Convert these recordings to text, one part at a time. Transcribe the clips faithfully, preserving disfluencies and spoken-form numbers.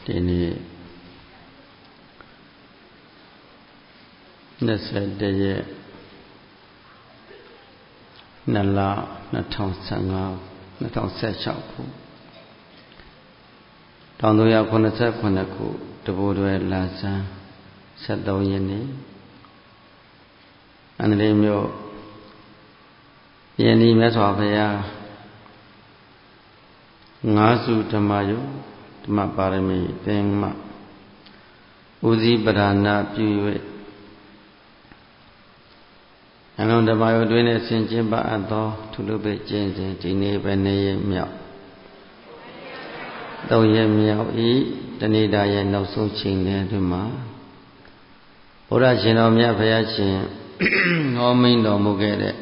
ဒီနေ့နှစ်ဆယ်တရက်နှစ်လနှစ်ထောင်ဆယ်ငါးနှစ်ထောင်ဆယ်၆ခုတောင်သုံးရာခုနှစ်ဆက်ခုနှစ်ခုတဘိုးတွေလဆန်းဆက်သုံးရက်နေ့အန္တလေးမြို့ယင်းဒီမြတ်စွာဘုရားငါးစုဓမ္မယုဓမ္မပါရမီသင်္မဥစည်းပဓာနာပြု၍အလုံးဓမ္မယုတွင်နဲ့ဆင်ကျင်းပါအပ်သောထုလူပိကျင့်စဉ်ဒီနေ့ပဲနေ့ရက်မြောက်သုံးရက်မြောက်ဤတဏိတာရဲ့နောက်ဆုံးချိန်တွင်မှာဘုရားရှင်တော်မြတ်ဘုရားရှင်ဟောမိန်တော်မူခဲ့တဲ့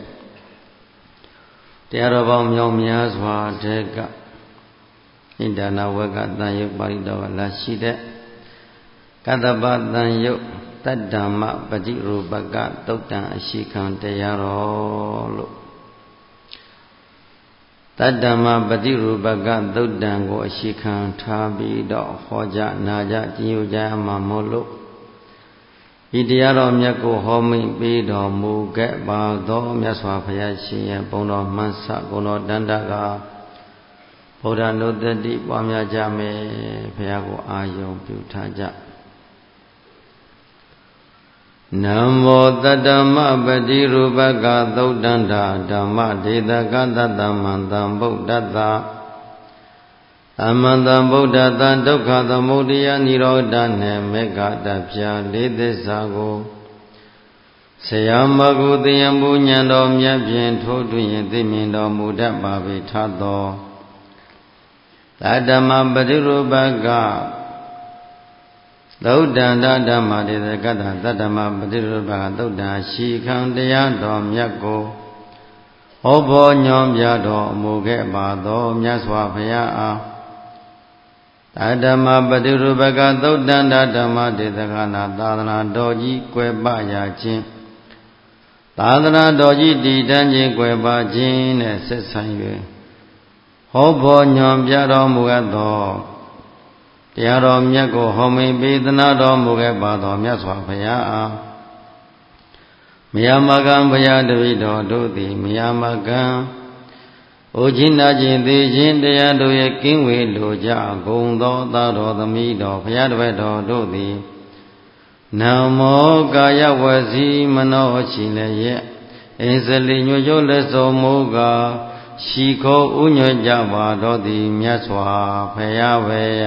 တရားတော်ပေါင်းမြောက်များစွာတဲ့ကဣန္ဒနာဝကတန်ယုတ်ပါဠိတော်ကလာရှိတဲ့ကတ္တပတန်ယုတ်တတ္တမပฏิရူပကသုတ်တံအရှိခံတရားတော်လို့တတ္တမပฏิရူပကသုတ်တံကိုအရှိခံထားပြီးတော့ဟောကြားနာကြားကျင့်ယူကြမှာမို့လို့ဤတရားတော်မြတ်ကိုဟောမိန်ပေးတော်မူခဲ့ပါသောမြတ်စွာဘုရားရှင်ရဲ့ဘုန်းတော်မှန်စဂုဏ်တော်တန်တကဗုဒ္ဓနုတ္တိပွားများကြမယ်ဘုရားကိုအာယုံပြုထားကြနမောတတ္တမပฏิရူပကသုတ်တန္တာဓမ္မဒေသကတတ္တမံတံဗုဒ္ဓတ္တသမန္တံဗုဒ္ဓတံဒုက္ခသမုဒယនិရောဓနှင့်မေဃတပြာလေးသစ္စာကိုဆရာမကုသယံပူညံတော်မြတ်ဖြင့်ထိုးထွင်းသိမြင်တော်မူတတ်ပါပေထသောတတ္တမပฏิရူပကသုတ်တန္တဓမ္မဒေသကတ္တတတ္တမပฏิရူပကသုတ်တံရှိခံတရားတော်မြတ်ကိုဟောဘောညွှန်ပြတော်မူခဲ့ပါသောမြတ်စွာဘုရားအားတတ္တမပฏิရူပကသုတ်တန္တဓမ္မဒေသကနာသာသနာတော်ကြီးကွယ်ပရာခြင်းသာသနာတော်ကြီးတည်တံ့ခြင်းကွယ်ပခြင်းနဲ့ဆက်ဆိုင်၍ဟောဘောညွှန်ပြတော်မူသောတရားတော်မြတ်ကိုဟောမိန်ပေးသနာတော်မူခဲ့ပါသောမြတ်စွာဘုရားအားမယမကံဘုရားတပည့်တော်တို့သည်မယမကံအိုခြင်းနာခြင်းသိခြင်းတရားတို့ရဲ့ကင်းဝေလိုကြကုန်သောသာတော်သမီးတော်ဘုရားတပည့်တော်တို့သည်နမောကာယဝစီမနောရှိလည်းရဲ့အင်းစလီညွှညွှလက်စောမူကားရှိခိုးဥညွှကြပါတော်သည်မြတ်စွာဘုရားဝေယ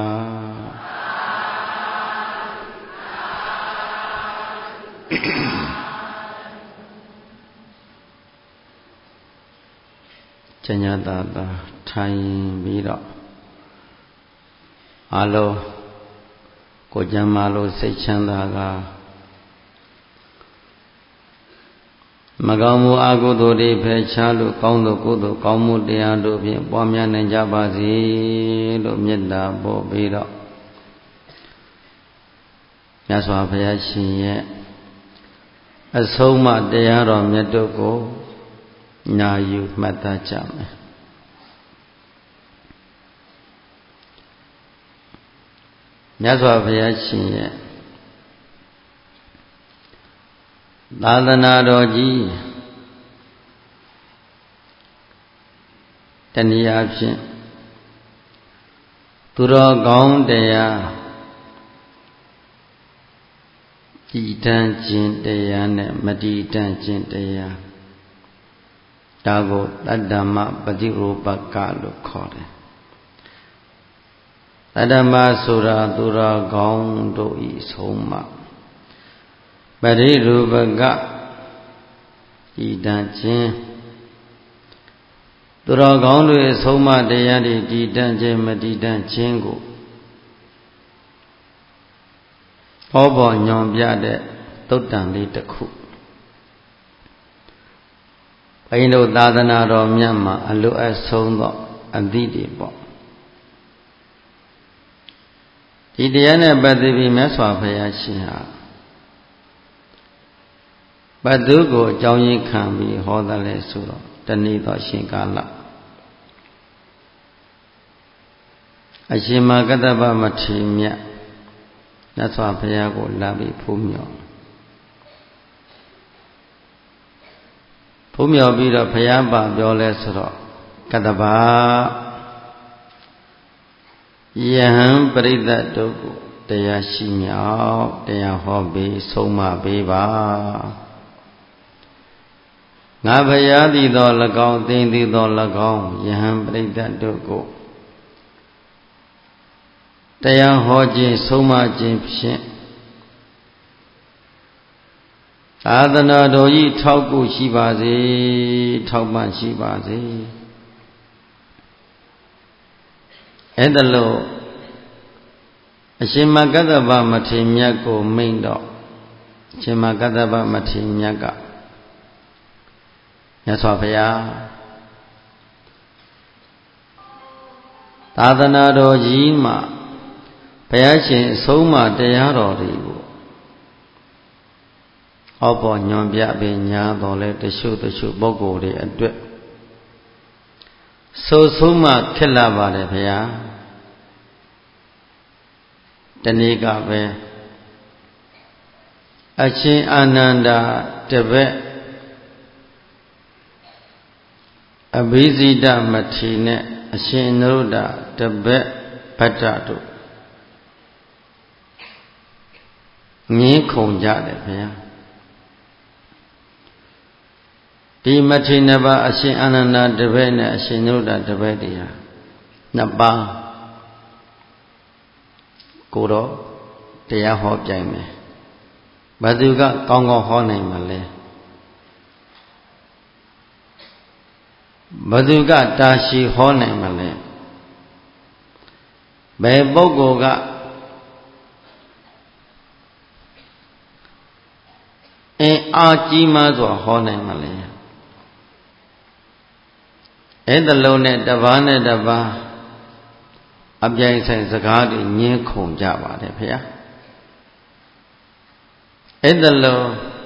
ကျญာတာတာထိုင်ပြီးတော့အလုံးကိုကျမ်းမာလို့စိတ်ချမ်းသာကမကောင်းမှုအကုသိုလ်တွေဖယ်ရှားလို့ကောင်းသောကုသိုလ်ကောင်းမှုတရားတို့ဖြင့်ပွားများနိုင်ကြပါစေလို့မေတ္တာပို့ပြီးတော့မြတ်စွာဘုရားရှင်ရဲ့အဆုံးအမတရားတော်မြတ်တို့ကိုနာယူမှတ်သားကြမယ်မြတ်စွာဘုရားရှင်ရဲ့သာသနာတော်ကြီးတနည်းအားဖြင့်သူတော်ကောင်းတရားတည်တံ့ခြင်းတရားနဲ့မတည်တံ့ခြင်းတရားဒါကိုတတ္တမပฏิရူပကလို့ခေါ်တယ်တတ္တမဆိုတာသူတော်ကောင်းတို့ဤဆုံးမပရိရူပကဤတန်ခြင်းသူတော်ကောင်းတို့၏ဆုံးမတရားတွေတည်တံ့ခြင်းမတည်တံ့ခြင်းကိုဟောပေါ်ညွှန်ပြတဲ့သုတ်တံလေးတစ်ခုဘုန်းတို့သာသနာတော်မြတ်မှာအလိုအဆုံးသောအသည့်တွေပေါ့ဒီတရားနဲ့ပတ်သက်ပြီးမြတ်စွာဘုရားရှင်ဟာဘသူကိုအကြောင်းရင်းခံပြီးဟောတယ်လဲဆိုတော့တဏှိသောရှင်ကာလအရှင်မကတ္တဗမထေရမြတ်မြတ်စွာဘုရားကိုလာပြီးဖူးမြော်ဖူးမြော်ပြီးတော့ဘုရားပါပြောလဲဆိုတော့ကတ္တဗယဟံပရိသတ်တို့ကိုတရားရှိမြောက်တရားဟောပေးဆုံးမပေးပါငါဘုရားသည်တော်၎င်းသင်သည်တော်၎င်းယဟံပရိသတ်တို့ကိုတရားဟောခြင်းဆုံးမခြင်းဖြင့်သာသနာတော်ကြီးထောက်ကူရှိပါစေထောက်ပံ့ရှိပါစေအဲ့ဒါလို့အရှင်မကတ္တဗမထေရမြတ်ကိုမိန့်တော့အရှင်မကတ္တဗမထေရမြတ်ကမြတ်စွာဘုရားသာသနာတော်ကြီးမှာဘုရားရှင်အဆုံးအမတရားတော်တွေကိုဟောပေါ်ညွန်ပြပေးညာတော်လဲတချို့တချို့ပုဂ္ဂိုလ်တွေအတွက်ဆိုဆုံးမခက်လာပါတယ်ဘုရားတနေ့ကပဲအရှင်အာနန္ဒာတပည့်အဘိဇိတမထေရနဲ့အရှင်နရုဒ္ဒတပည့်ဗတ္တတို့ငင်းခုန်ကြတယ်ဗျာဒီမထေရနှစ်ပါးအရှင်အာနန္ဒာတပည့်နဲ့အရှင်နရုဒ္ဒတပည့်တွေဟာနှစ်ပါးကိုတော့တရားဟောပြိုင်မယ်ဘယ်သူကကောင်းကောင်းဟောနိုင်မလဲဘယ်သူကတာရှည်ဟောနိုင်မလဲဘယ်ပုဂ္ဂိုလ်ကအင်းအားကြီးမားစွာဟောနိုင်မလဲအဲ့ဒါလုံးနဲ့တပားနဲ့တပားအပြိုင်ဆိုင်စကားတွေညင်းခုန်ကြပါတယ်ဖေ။အဲ့ဒါလုံး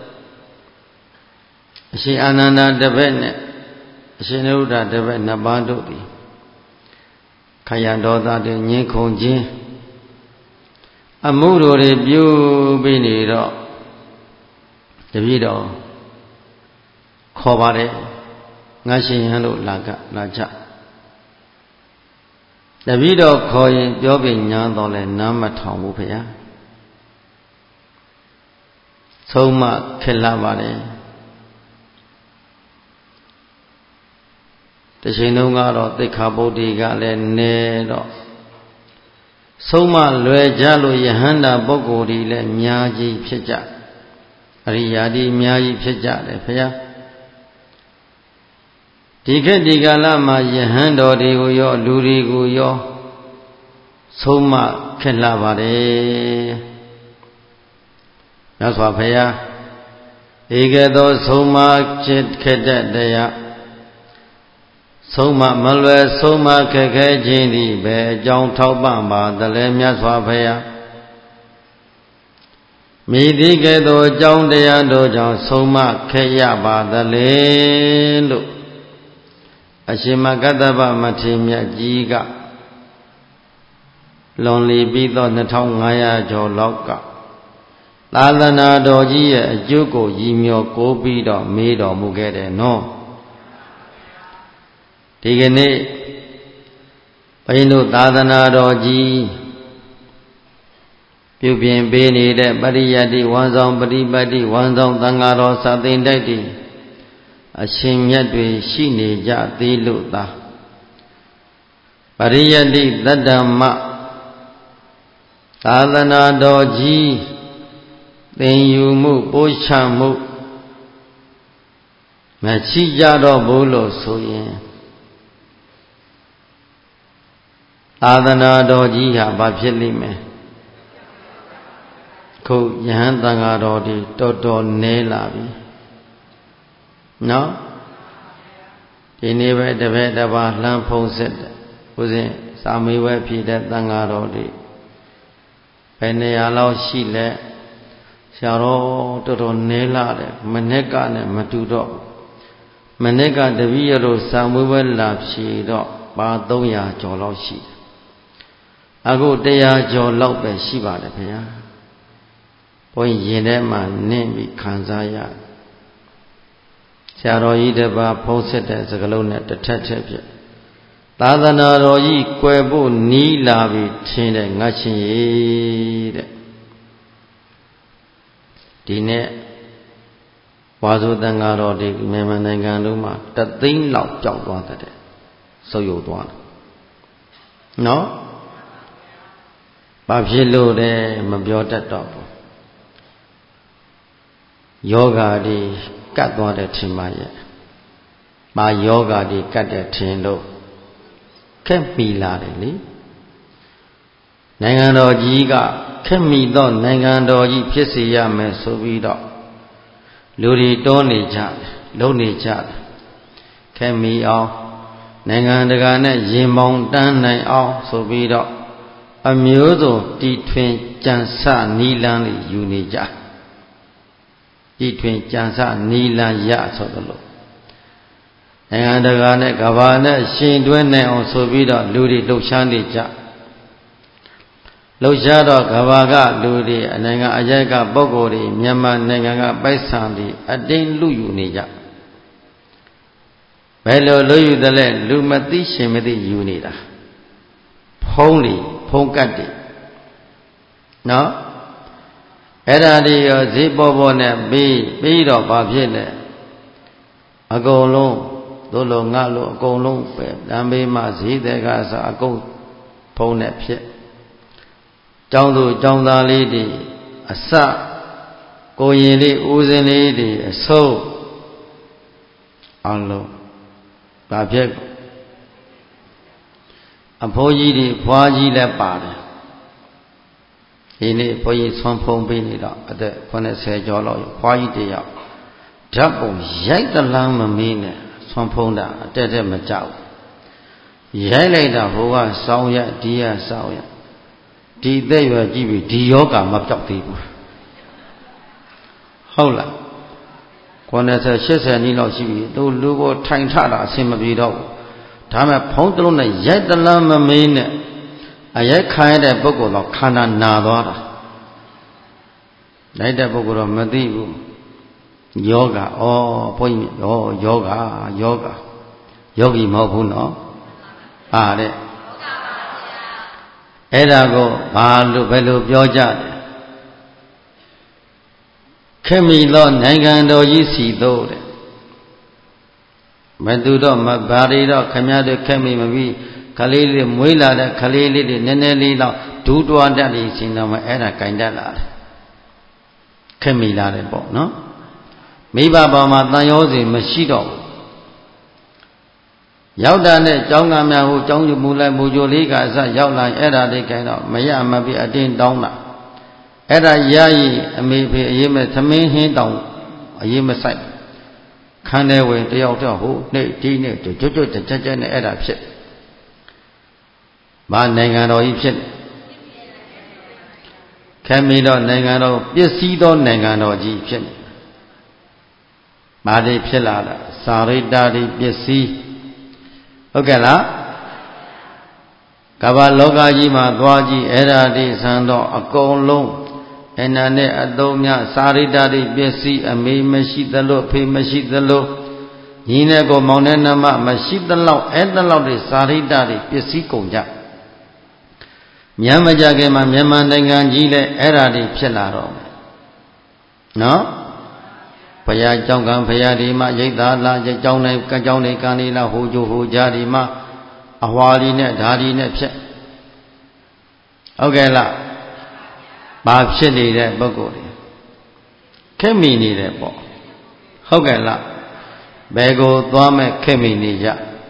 အရှင်အာနန္ဒာတပည့်နဲ့အရှင်နရုဒ္ဒတပည့်နှစ်ပါးတို့သည်ခယံဒေါသတွေညင်းခုန်ခြင်းအမှုတို့တွေပြုပြီးနေတော့တပည့်တော်ခေါ်ပါတယ်ငါရှင်ဟန်လို့လာကလာကြတပည့်တော်ခေါ်ရင်ပြောပြညာတော့လဲနားမထောင်ဘူးဖေ။ဆုံးမခက်လာပါတယ်တချိန်လုံးကတော့သိက္ခာပုဒ်တွေကလည်းနဲတော့ဆုံးမလွယ်ကြလို့ယဟန္တာပုဂ္ဂိုလ်တွေလည်းအများကြီးဖြစ်ကြအရိယာတွေအများကြီးဖြစ်ကြတယ်ဖေ။ဒီခေတ်ဒီကာလမှာယဟန်တော်တွေကိုရောလူတွေကိုရောဆုံးမခက်လာပါတယ်မြတ်စွာဘုရားဧကဲ့သို့ဆုံးမဖြစ်ခက်တဲ့တရားဆုံးမမလွယ်ဆုံးမခက်ခဲခြင်းသည်ပဲအကြောင်းထောက်ပံ့ပါသလဲမြတ်စွာဘုရားမိသည့်ကဲ့သို့အကြောင်းတရားတို့ကြောင့်ဆုံးမခက်ရပါသလဲလို့အရှင်မကတ္တဗမထေရမြတ်ကြီးကလွန်လီပြီးသောနှစ်ထောင်ငါးရာကျော်လောက်ကသာသနာတော်ကြီးရဲ့အကျိုးကိုရည်မြော်ကိုးပြီးတော့မေးတော်မူခဲ့တယ်နော်ဒီကနေ့ဘုန်းတို့သာသနာတော်ကြီးပြုပြင်ပေးနေတဲ့ပရိယတ္တိဝန်ဆောင်ပฏิပတ်တိဝန်ဆောင်သံဃာတော်စာသင်တိုက်တွေအရှင်မြတ်တွေရှိနေကြသေးလို့သာပရိယတ္တိတတ္တမသာသနာတော်ကြီးသင်ယူမှုပို့ချမှုမရှိကြတော့ဘူးလို့ဆိုရင်သာသနာတော်ကြီးဟာဘာဖြစ်လိမ့်မယ်ခုယဟန်သံဃာတော်တွေတော်တော်နဲလာပြီနော်ဒီနေ့ပဲတပည့်တစ်ပါးလှမ်းဖုံးဆက်တယ်ဦးဇင်းစာမေးပွဲဖြေတဲ့သံဃာတော်တွေဘယ်နေရာလောက်ရှိလဲဆရာတော်တော်တော်နဲလာတယ်မနေ့ကနဲ့မတူတော့မနေ့ကတပည့်ရတို့စာမေးပွဲလာဖြေတော့ပါသုံးရာကျော်လောက်ရှိတယ်အခုတရားကျော်လောက်ပဲရှိပါတယ်ခင်ဗျာဘုန်းကြီးရင်ထဲမှာနင်းပြီးခံစားရဆရာတော်ကြီးတစ်ပါးဖုံးဆက်တဲ့စကားလုံးနဲ့တစ်ထက်ထက်ပြသာသနာတော်ကြီးကွယ်ဖို့နီးလာပြီထင်တဲ့ငါရှင်ရဲ့တဲ့ဒီနေ့ဝါဆိုတန်ဃာတော်ဒီမြန်မာနိုင်ငံလုံးမှာတသိန်းလောက်ပျောက်သွားတဲ့ဆုပ်ယုပ်သွားတယ်နော်ဘာဖြစ်လို့လဲမပြောတတ်တော့ဘူးယောဂါဒီကတ်သွားတဲ့ထင်ပါရဲ့မာယောဂါဒီကတ်တဲ့ထင်လို့ခက်မိလာတယ်လေနိုင်ငံတော်ကြီးကခက်မိတော့နိုင်ငံတော်ကြီးဖြစ်စေရမယ်ဆိုပြီးတော့လူတွေတောနေကြတယ်လုံနေကြတယ်ခက်မိအောင်နိုင်ငံတကာနဲ့ရင်ပေါင်တန်းနိုင်အောင်ဆိုပြီးတော့အမျိုးစုံတီထွင်ကြံစနီလန်းလေးယူနေကြတီထွင်ကြံစနီလန်းရဆိုသလိုနိုင်ငံတကာနဲ့ကမ္ဘာနဲ့ရှင်တွဲနိုင်အောင်ဆိုပြီးတော့လူတွေလှုပ်ရှားနေကြလှုပ်ရှားတော့ကမ္ဘာကလူတွေအနိုင်ငံအရိုက်ကပုဂ္ဂိုလ်တွေမြန်မာနိုင်ငံကပိုက်ဆံတွေအတင်းလူယူနေကြဘယ်လိုလူယူတယ်လဲလူမသိရှင်မသိယူနေတာဖုံးတွေဖုံးကတ်တွေနော်အဲ့ဒါတွေရောဈေးပေါ်ပေါ်နဲ့ပြီးပြီးတော့ဘာဖြစ်လဲအကုန်လုံးတို့လိုငါလိုအကုန်လုံးပဲလမ်းဘေးမှာဈေးတွေကစအကုန်ဖုံးနဲ့ဖြစ်ကျောင်းသူကျောင်းသားလေးတွေအစကိုရင်လေးဦးစင်းလေးတွေအစိုးအောင်လို့ဘာဖြစ်အဖိုးကြီးတွေဖွားကြီးလည်းပါတယ်ဒီနေ့ဘုန်းကြီးဆွမ်းဖုံးပေးနေတော့အသက်ခုနှစ်ဆယ်ကျော်လောက်ဖွားကြီးတယောက်ဓာတ်ပုံရိုက်တလန်းမမင်းနဲ့ဆွမ်းဖုံးတာအတက်တက်မကြောက်ရိုက်လိုက်တာဘိုးကစောင်းရဒီရစောင်းရဒီသက်ရွယ်ကြည့်ပြီဒီယောဂမပြောက်သေးဘူးဟုတ်လားခုနှစ်ဆယ်ရှစ်ဆယ်နီးလောက်ရှိပြီတို့လူကိုထိုင်ထတာအဆင်မပြေတော့ဘူးဒါမဲ့ဖုံးတလုံးနဲ့ရိုက်တလန်းမမင်းနဲ့အရိုက်ခိုင်းတဲ့ပုဂ္ဂိုလ်တော့ခန္ဓာနာသွားတာလိုက်တဲ့ပုဂ္ဂိုလ်တော့မသိဘူးယောဂဩဘုန်းကြီးဩယောဂယောဂယောဂီမဟုတ်ဘူးနော်ဟာတဲ့အဲ့ဒါကိုဘာလို့ဘယ်လိုပြောကြလဲခေမိသောနိုင်ငံတော်ကြီးစီသို့တဲ့မတူတော့မဘာတွေတော့ခမည်းတော်ခေမိမပြီးခလေးလေးမွေးလာတဲ့ခလေးလေးတွေနည်းနည်းလေးတော့ဒူးတွားတတ်နေရှင်တော့မှအဲ့ဒါကင်တတ်လာတယ်ခေမိလာတယ်ပေါ့နော်မိဘပေါ်မှာတန်ရောစီမရှိတော့ဘူးရောက်တာနဲ့ကျောင်းသားများဟိုကျောင်းယူမူလိုက်မူကြိုလေးကအစရောက်လာအဲ့ဒါလေးကင်တော့မရမပြီးအတင်းတောင်းတာအဲ့ဒါရရင်အမေဖေအေးမဲ့သမင်းဟင်းတောင်အေးမဆိုင်ခန်းထဲဝင်တယောက်တော့ဟိုနေ့ဒီနေ့ကြွကြွကြက်ကြက်နဲ့အဲ့ဒါဖြစ်ဘာနိုင်ငံတော်ကြီးဖြစ်ခဲမီတော့နိုင်ငံတော်ပစ္စည်းသောနိုင်ငံတော်ကြီးဖြစ်ဘာတွေဖြစ်လာတာစာရိတ္တတွေပစ္စည်းဟုတ်ကဲ့လားကမ္ဘာလောကကြီးမှာသွားကြည့်အဲ့ဒါတွေဆန်တော့အကုန်လုံးအနန္နဲ့အသုံးများစာရိတ္တတွေပစ္စည်းအမေမရှိသလိုဖေမရှိသလိုညီနဲ့ကိုမောင်နဲ့နှမမရှိသလောက်အဲ့သလောက်တွေစာရိတ္တတွေပစ္စည်းကုန်ကြညမကြခင်မှာမြန်မာနိုင်ငံကြီးလည်းအဲ့ဓာတွေဖြစ်လာတော့နော်ဘုရားကြောင့်ကံဘုရားဒီမှာရိတ်သားလာရိတ်ကြောင်းနိုင်ကကြောင်းနေကံနေလာဟိုကြိုဟိုကြားဒီမှာအဟွာဒီနဲ့ဓာဒီနဲ့ဖြစ်ဟုတ်ကဲ့လားဘာဖြစ်နေတဲ့ပုဂ္ဂိုလ်တွေခက်မိနေတယ်ပေါ့ဟုတ်ကဲ့လားဘယ်ကိုသွားမဲ့ခက်မိနေကြ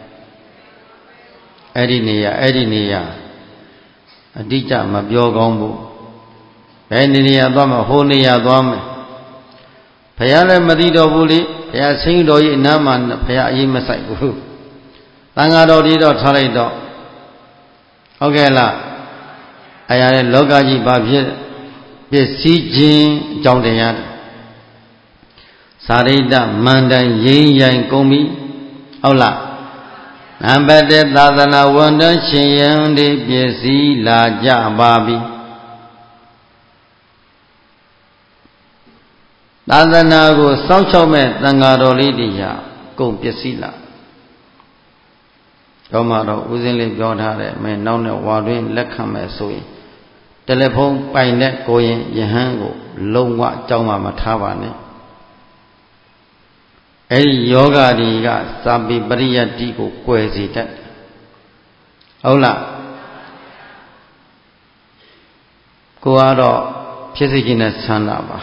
အဲ့ဒီနေရအဲ့ဒီနေရအတိအကျမပြောကောင်းဘူးဘယ်နေနေရသွားမှာဟိုနေရသွားမယ်ဘုရားလည်းမသိတော့ဘူးလေဘုရားဆင်းတော်ကြီးအနားမှာဘုရားအရေးမဆိုင်ဘူးသံဃာတော်တွေတော့ထားလိုက်တော့ဟုတ်ကဲ့လားအရာတဲ့လောကကြီးဘာဖြစ်ပစ္စည်းချင်းအကြောင်းတရားသာရိတ္တမန္တန်ရင်းရိုင်ကုန်ပြီဟုတ်လားနံပါတ်တစ်သာသနာဝန်ထမ်းရှင်ယံတွေပြည့်စည်လာကြပါပြီသာသနာကိုစောင့်ရှောက်မဲ့သံဃာတော်လေးတွေရကုန်ပြည့်စည်လာတော့မှတော့ဦးဇင်းလေးပြောထားတယ်မင်းနောက်နဲ့ဝါတွင်လက်ခံမဲ့ဆိုရင်တယ်လီဖုန်းပိုင်တဲ့ကိုရင်ယဟန်ကိုလုံးဝအကြောင်းမှမထားပါနဲ့အဲ့ဒီယောဂတွေကစာပေပရိယတ္တိကိုကွယ်စေတတ်ဟုတ်လားကိုကတော့ဖြစ်စေခြင်းနဲ့ဆန္ဒပါ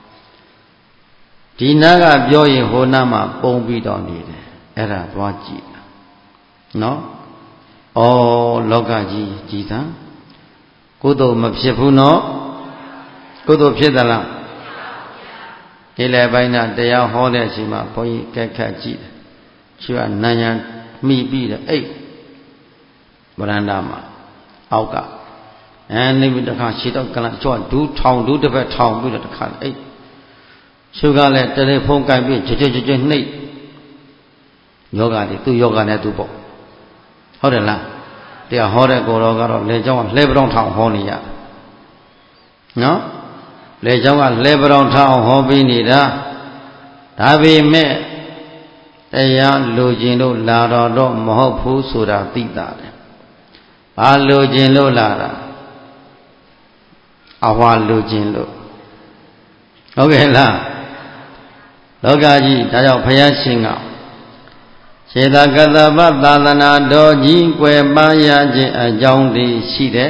ဒီနာကပြောရင်ဟိုနာမှာပုံပြီးတော့နေတယ်အဲ့ဒါသွားကြည့်နော်ဩလောကကြီးကြည်သံကုသိုလ်မဖြစ်ဘူးနော်ကုသိုလ်ဖြစ်သလားဒီလေပိုင်းကတရားဟောတဲ့အချိန်မှာဘုန်းကြီးကက်ခတ်ကြည့်တယ်သူကနန်းရံမိပြီးတော့အိတ်ဗရန္တာမှာအောက်ကအဲနေပြီးတခါခြေတော့ကလကြွဒူးထောင်ဒူးတစ်ဖက်ထောင်ပြီးတော့တခါအိတ်သူကလည်းတယ်လီဖုန်းကင်ပြီးကြွကြွကြွကြွနှိပ်ယောဂတွေသူ့ယောဂနဲ့သူ့ပေါ့ဟုတ်တယ်လားတရားဟောတဲ့ကိုယ်တော်ကတော့လေเจ้าကလှဲပတောင်ထောင်ဟောနေရနော်လေเจ้าကလှဲပတောင်ထောင်ဟောပြီးနေတာဒါပေမဲ့တရားလိုခြင်းလို့လာတော်တော့မဟုတ်ဘူးဆိုတာသိတာတယ်ဘာလိုခြင်းလို့လာတာအဝါလိုခြင်းလို့ဟုတ်ကဲ့လားလောကကြီးဒါကြောင့်ဘုရားရှင်ကခြေသာကတ္တပသာသနာတော်ကြီးကွယ်ပန်းရခြင်းအကြောင်းတွေရှိတယ်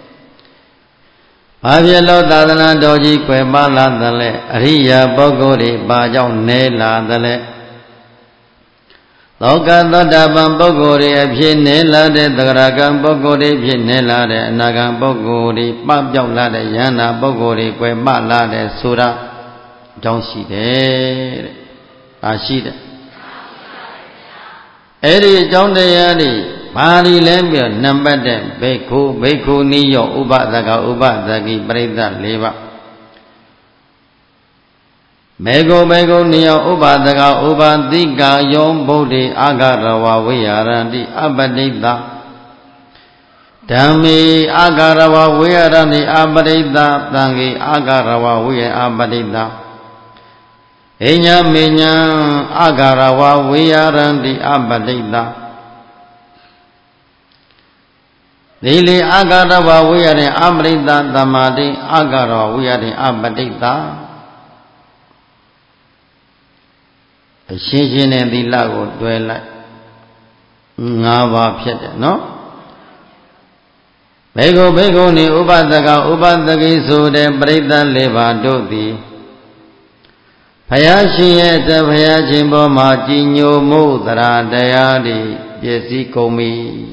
။ဘာဖြစ်လို့သာသနာတော်ကြီးကွယ်ပန်းလာသလဲအရိယာပုဂ္ဂိုလ်တွေဘာကြောင့်နေလာသလဲလောကသောတာပန်ပုဂ္ဂိုလ်တွေအဖြစ်နေလာတဲ့သဂရကံပုဂ္ဂိုလ်တွေဖြစ်နေလာတဲ့အနာဂံပုဂ္ဂိုလ်တွေပပြောက်လာတဲ့ယန္တာပုဂ္ဂိုလ်တွေကွယ်ပလာတဲ့ဆိုတာအကြောင်းရှိတယ်တဲ့။အားရှိတယ်အဲ့ဒီအကြောင်းတရားတွေဘာတွေလဲပြီးတော့နံပါတ်တဲ့ဘိက္ခုဘိက္ခုနီးရောဥပဒကဥပဒကိပရိသတ်၄ပါးမေဃဘေကုနိယောဥပါဒကဥပါတိကာယောဗုဒ္ဓေအာဂရဝဝိဟာရတိအပတိတဓမ္မေအာဂရဝဝိဟာရတိအပတိတသံဃေအာဂရဝဝိဟာအပတိတအိညာမေညာအာဂရဝဝိဟာရတိအပတိတသီလေအာဂရဝဝိဟာရအပတိတသမာတိအာဂရဝဝိဟာရအပတိတအရှင်းရှင်းနဲ့သီလကိုတွဲလိုက်၅ပါးဖြစ်တယ်နော်ဘေကုဘေကုနိဥပဒကဥပဒကိဆိုတဲ့ပရိသတ်၄ပါးတို့သည်ဘုရားရှင်ရဲ့တဘုရားရှင်ပေါ်မှာကြည်ညိုမှုသရတရားတွေပြည့်စည်ကုန်ပြီ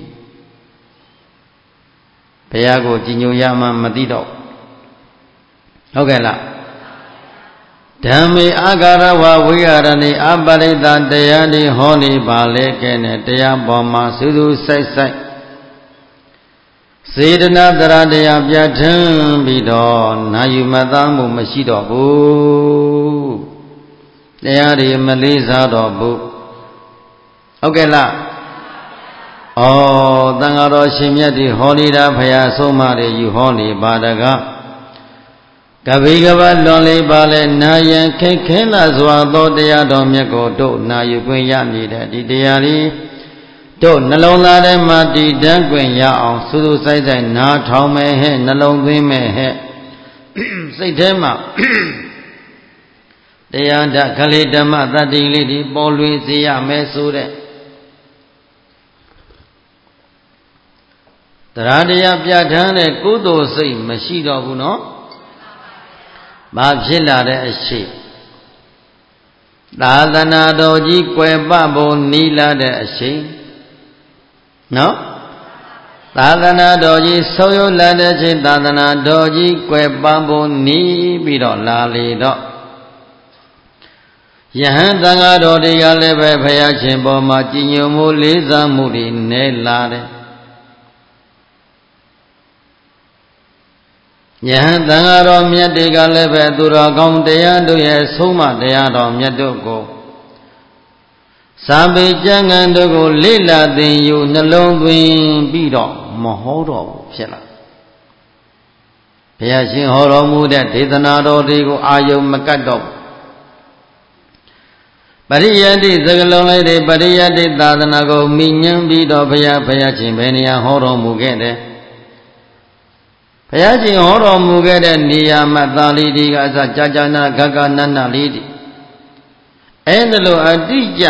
ဘုရားကိုကြည်ညိုရမှမသိတော့ဟုတ်ကဲ့လားဓမ္မေအာဂရဝဝိဟာရဏိအပရိသတရားတွေဟောနေပါလေကဲနဲ့တရားပေါ်မှာစူးစူးဆိုင်ဆိုင်စေတနာတရားတရားပြဋ္ဌာန်းပြီးတော့နာယူမသားမှုမရှိတော့ဘူးတရားတွေမလေးစားတော့ဘူးဟုတ်ကဲ့လားဩတန်ဃာတော်ရှင်မြတ်တွေဟောနေတာဖရာဆုံးမတွေယူဟောနေပါတကားကပိကပလွန်လေးပါလဲနာယံခိတ်ခဲလာစွာသောတရားတော်မြတ်ကိုတို့နာယူခွင့်ရနေတဲ့ဒီတရားလေးတို့နှလုံးသားထဲမှာတည်တံ့ခွင့်ရအောင်စူးစူးဆိုင်ဆိုင်နားထောင်မဲ့ဟဲ့နှလုံးသွင်းမဲ့ဟဲ့စိတ်ထဲမှာတရားဓာတ်ကလေးဓမ္မတတ္တိလေးဒီပေါ်လွင်စေရမယ်ဆိုတဲ့တရားတရားပြဋ္ဌာန်းတဲ့ကုသိုလ်စိတ်မရှိတော့ဘူးနော်ဘာဖြစ်လာတဲ့အရှိသာသနာတော်ကြီးကွယ်ပဖို့နီးလာတဲ့အရှိနော်သာသနာတော်ကြီးဆုံးယုတ်လာတဲ့အချိန်သာသနာတော်ကြီးကွယ်ပဖို့နီးပြီးတော့လာလေတော့ယဟန်သံဃာတော်တွေကလည်းပဲဘုရားရှင်ပေါ်မှာကြည်ညိုမှုလေးစားမှုတွေနဲ့လာတယ်ယဟန်သံဃာတော်မြတ်တွေကလည်းပဲသူတော်ကောင်းတရားတို့ရဲ့ဆုံးမတရားတော်မြတ်တို့ကိုစာပေကျမ်းဂန်တို့ကိုလေ့လာသင်ယူနှလုံးသွင်းပြီးတော့မဟောတော့ဘူးဖြစ်လာဘုရားရှင်ဟောတော်မူတဲ့ဒေသနာတော်တွေကိုအာယုံမကတ်တော့ပရိယတ္တိစကလုံးလေးတွေပရိယတ္တိသာသနာကိုမိညံပြီးတော့ဘုရားဘုရားရှင်ဘယ်နေရာဟောတော်မူခဲ့တယ်ဘုရားရှင်ဟောတော်မူခဲ့တဲ့နေရာမှာသာလီဒီကအစကြာကြာနာဂဂနနလေးဒီအဲ့ဒါလိုအတိအကျ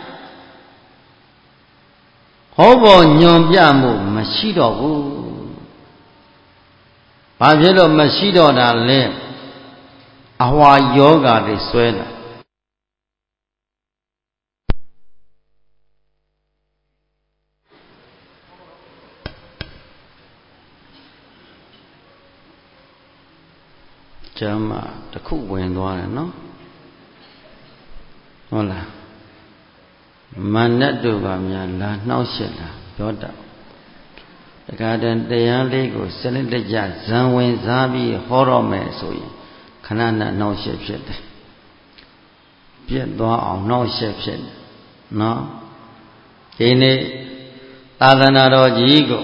ဟောပေါ်ညွန်ပြမှုမရှိတော့ဘူးဘာဖြစ်လို့မရှိတော့တာလဲအဟွာယောဂါတွေဆွဲလာကျမ်းမှာတစ်ခုဝင်သွားတယ်နော်ဟုတ်လားမနတ်တို့ကများလာနှောက်ရှက်တာပြောတာတခါတည်းတရားလေးကိုစနစ်တကျဇံဝင်စားပြီးဟောတော့မယ်ဆိုရင်ခဏနဲ့နှောက်ရှက်ဖြစ်တယ်ပြက်သွားအောင်နှောက်ရှက်ဖြစ်တယ်နော်ဒီနေ့သာသနာတော်ကြီးကို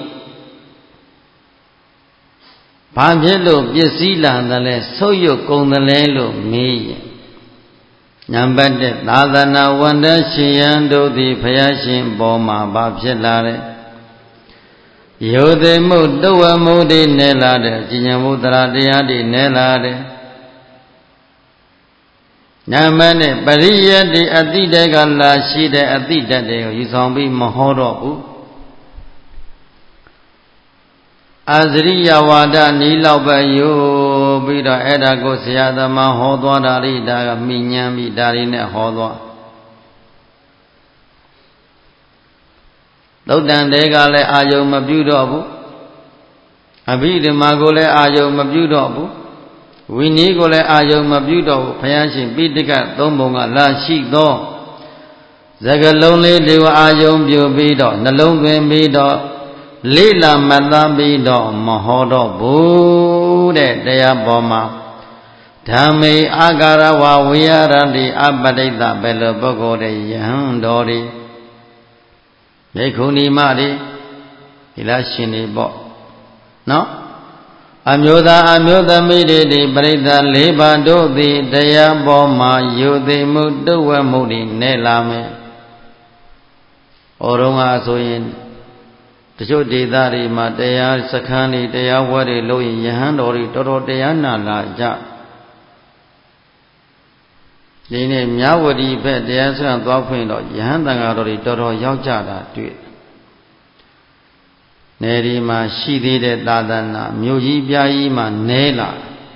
ဘာဖြစ်လို့ပစ္စည်းလာတယ်လဲဆုပ်ယုတ်ကုန်တယ်လဲလို့မေးရင်နံပါတ်တစ်သာသနာဝန်ထမ်းရှင်ရန်တို့သည်ဘုရားရှင်ပေါ်မှာဘာဖြစ်လာလဲယုသိမှုတဝမှုတွေနဲ့လာတယ်ဉာဏ်မှုတရားတရားတွေနဲ့လာတယ်နံပါတ်နှစ်ပရိယတ္တိအတိတကလာရှိတဲ့အတိတတ်တွေကိုယူဆောင်ပြီးမဟောတော့ဘူးအာဇရိယဝါဒနီးလောက်ပဲယူပြီးတော့အဲ့ဒါကိုဆရာသမားဟောသွားတာလေးဒါကမိညံပြီးဒါလေးနဲ့ဟောသွားသုတ်တန်တဲကလည်းအာယုံမပြုတော့ဘူးအဘိဓမ္မာကိုလည်းအာယုံမပြုတော့ဘူးဝိနည်းကိုလည်းအာယုံမပြုတော့ဘူးဘုရားရှင်ပိဋကသုံးပုံကလာရှိသောစကလုံးလေးတွေကိုအာယုံပြုပြီးတော့နှလုံးသွင်းပြီးတော့လေ့လာမှတ်သားပြီးတော့မဟောတော့ဘူးတဲ့တရားပေါ်မှာဓမ္မေအာဂရဝဝိယရတိအပတိတ္တဘယ်လိုပုဂ္ဂိုလ်တွေယဟန်တော်တွေမိခုနီမတွေဒီလားရှင်တွေပေါ့နော်အမျိုးသားအမျိုးသမီးတွေဒီပရိသတ်၄ပါးတို့သည်တရားပေါ်မှာယူသိမှုတုဝမှုတွေနဲ့လာမယ်။ဩရုံးကဆိုရင်တချို့ဒေသတွေမှာတရားစခန်းတွေတရားဝဲတွေလို့ရင်ယဟန်တော်တွေတော်တော်တရားနာလာကြဒီနေ့မြဝတီဘက်တရားစခန်းသွားဖွင့်တော့ယဟန်တန်ဃာတော်တွေတော်တော်ရောက်ကြတာတွေ့နေဒီမှာရှိသေးတဲ့သာသနာမြို့ကြီးပြားကြီးမှာနဲလာ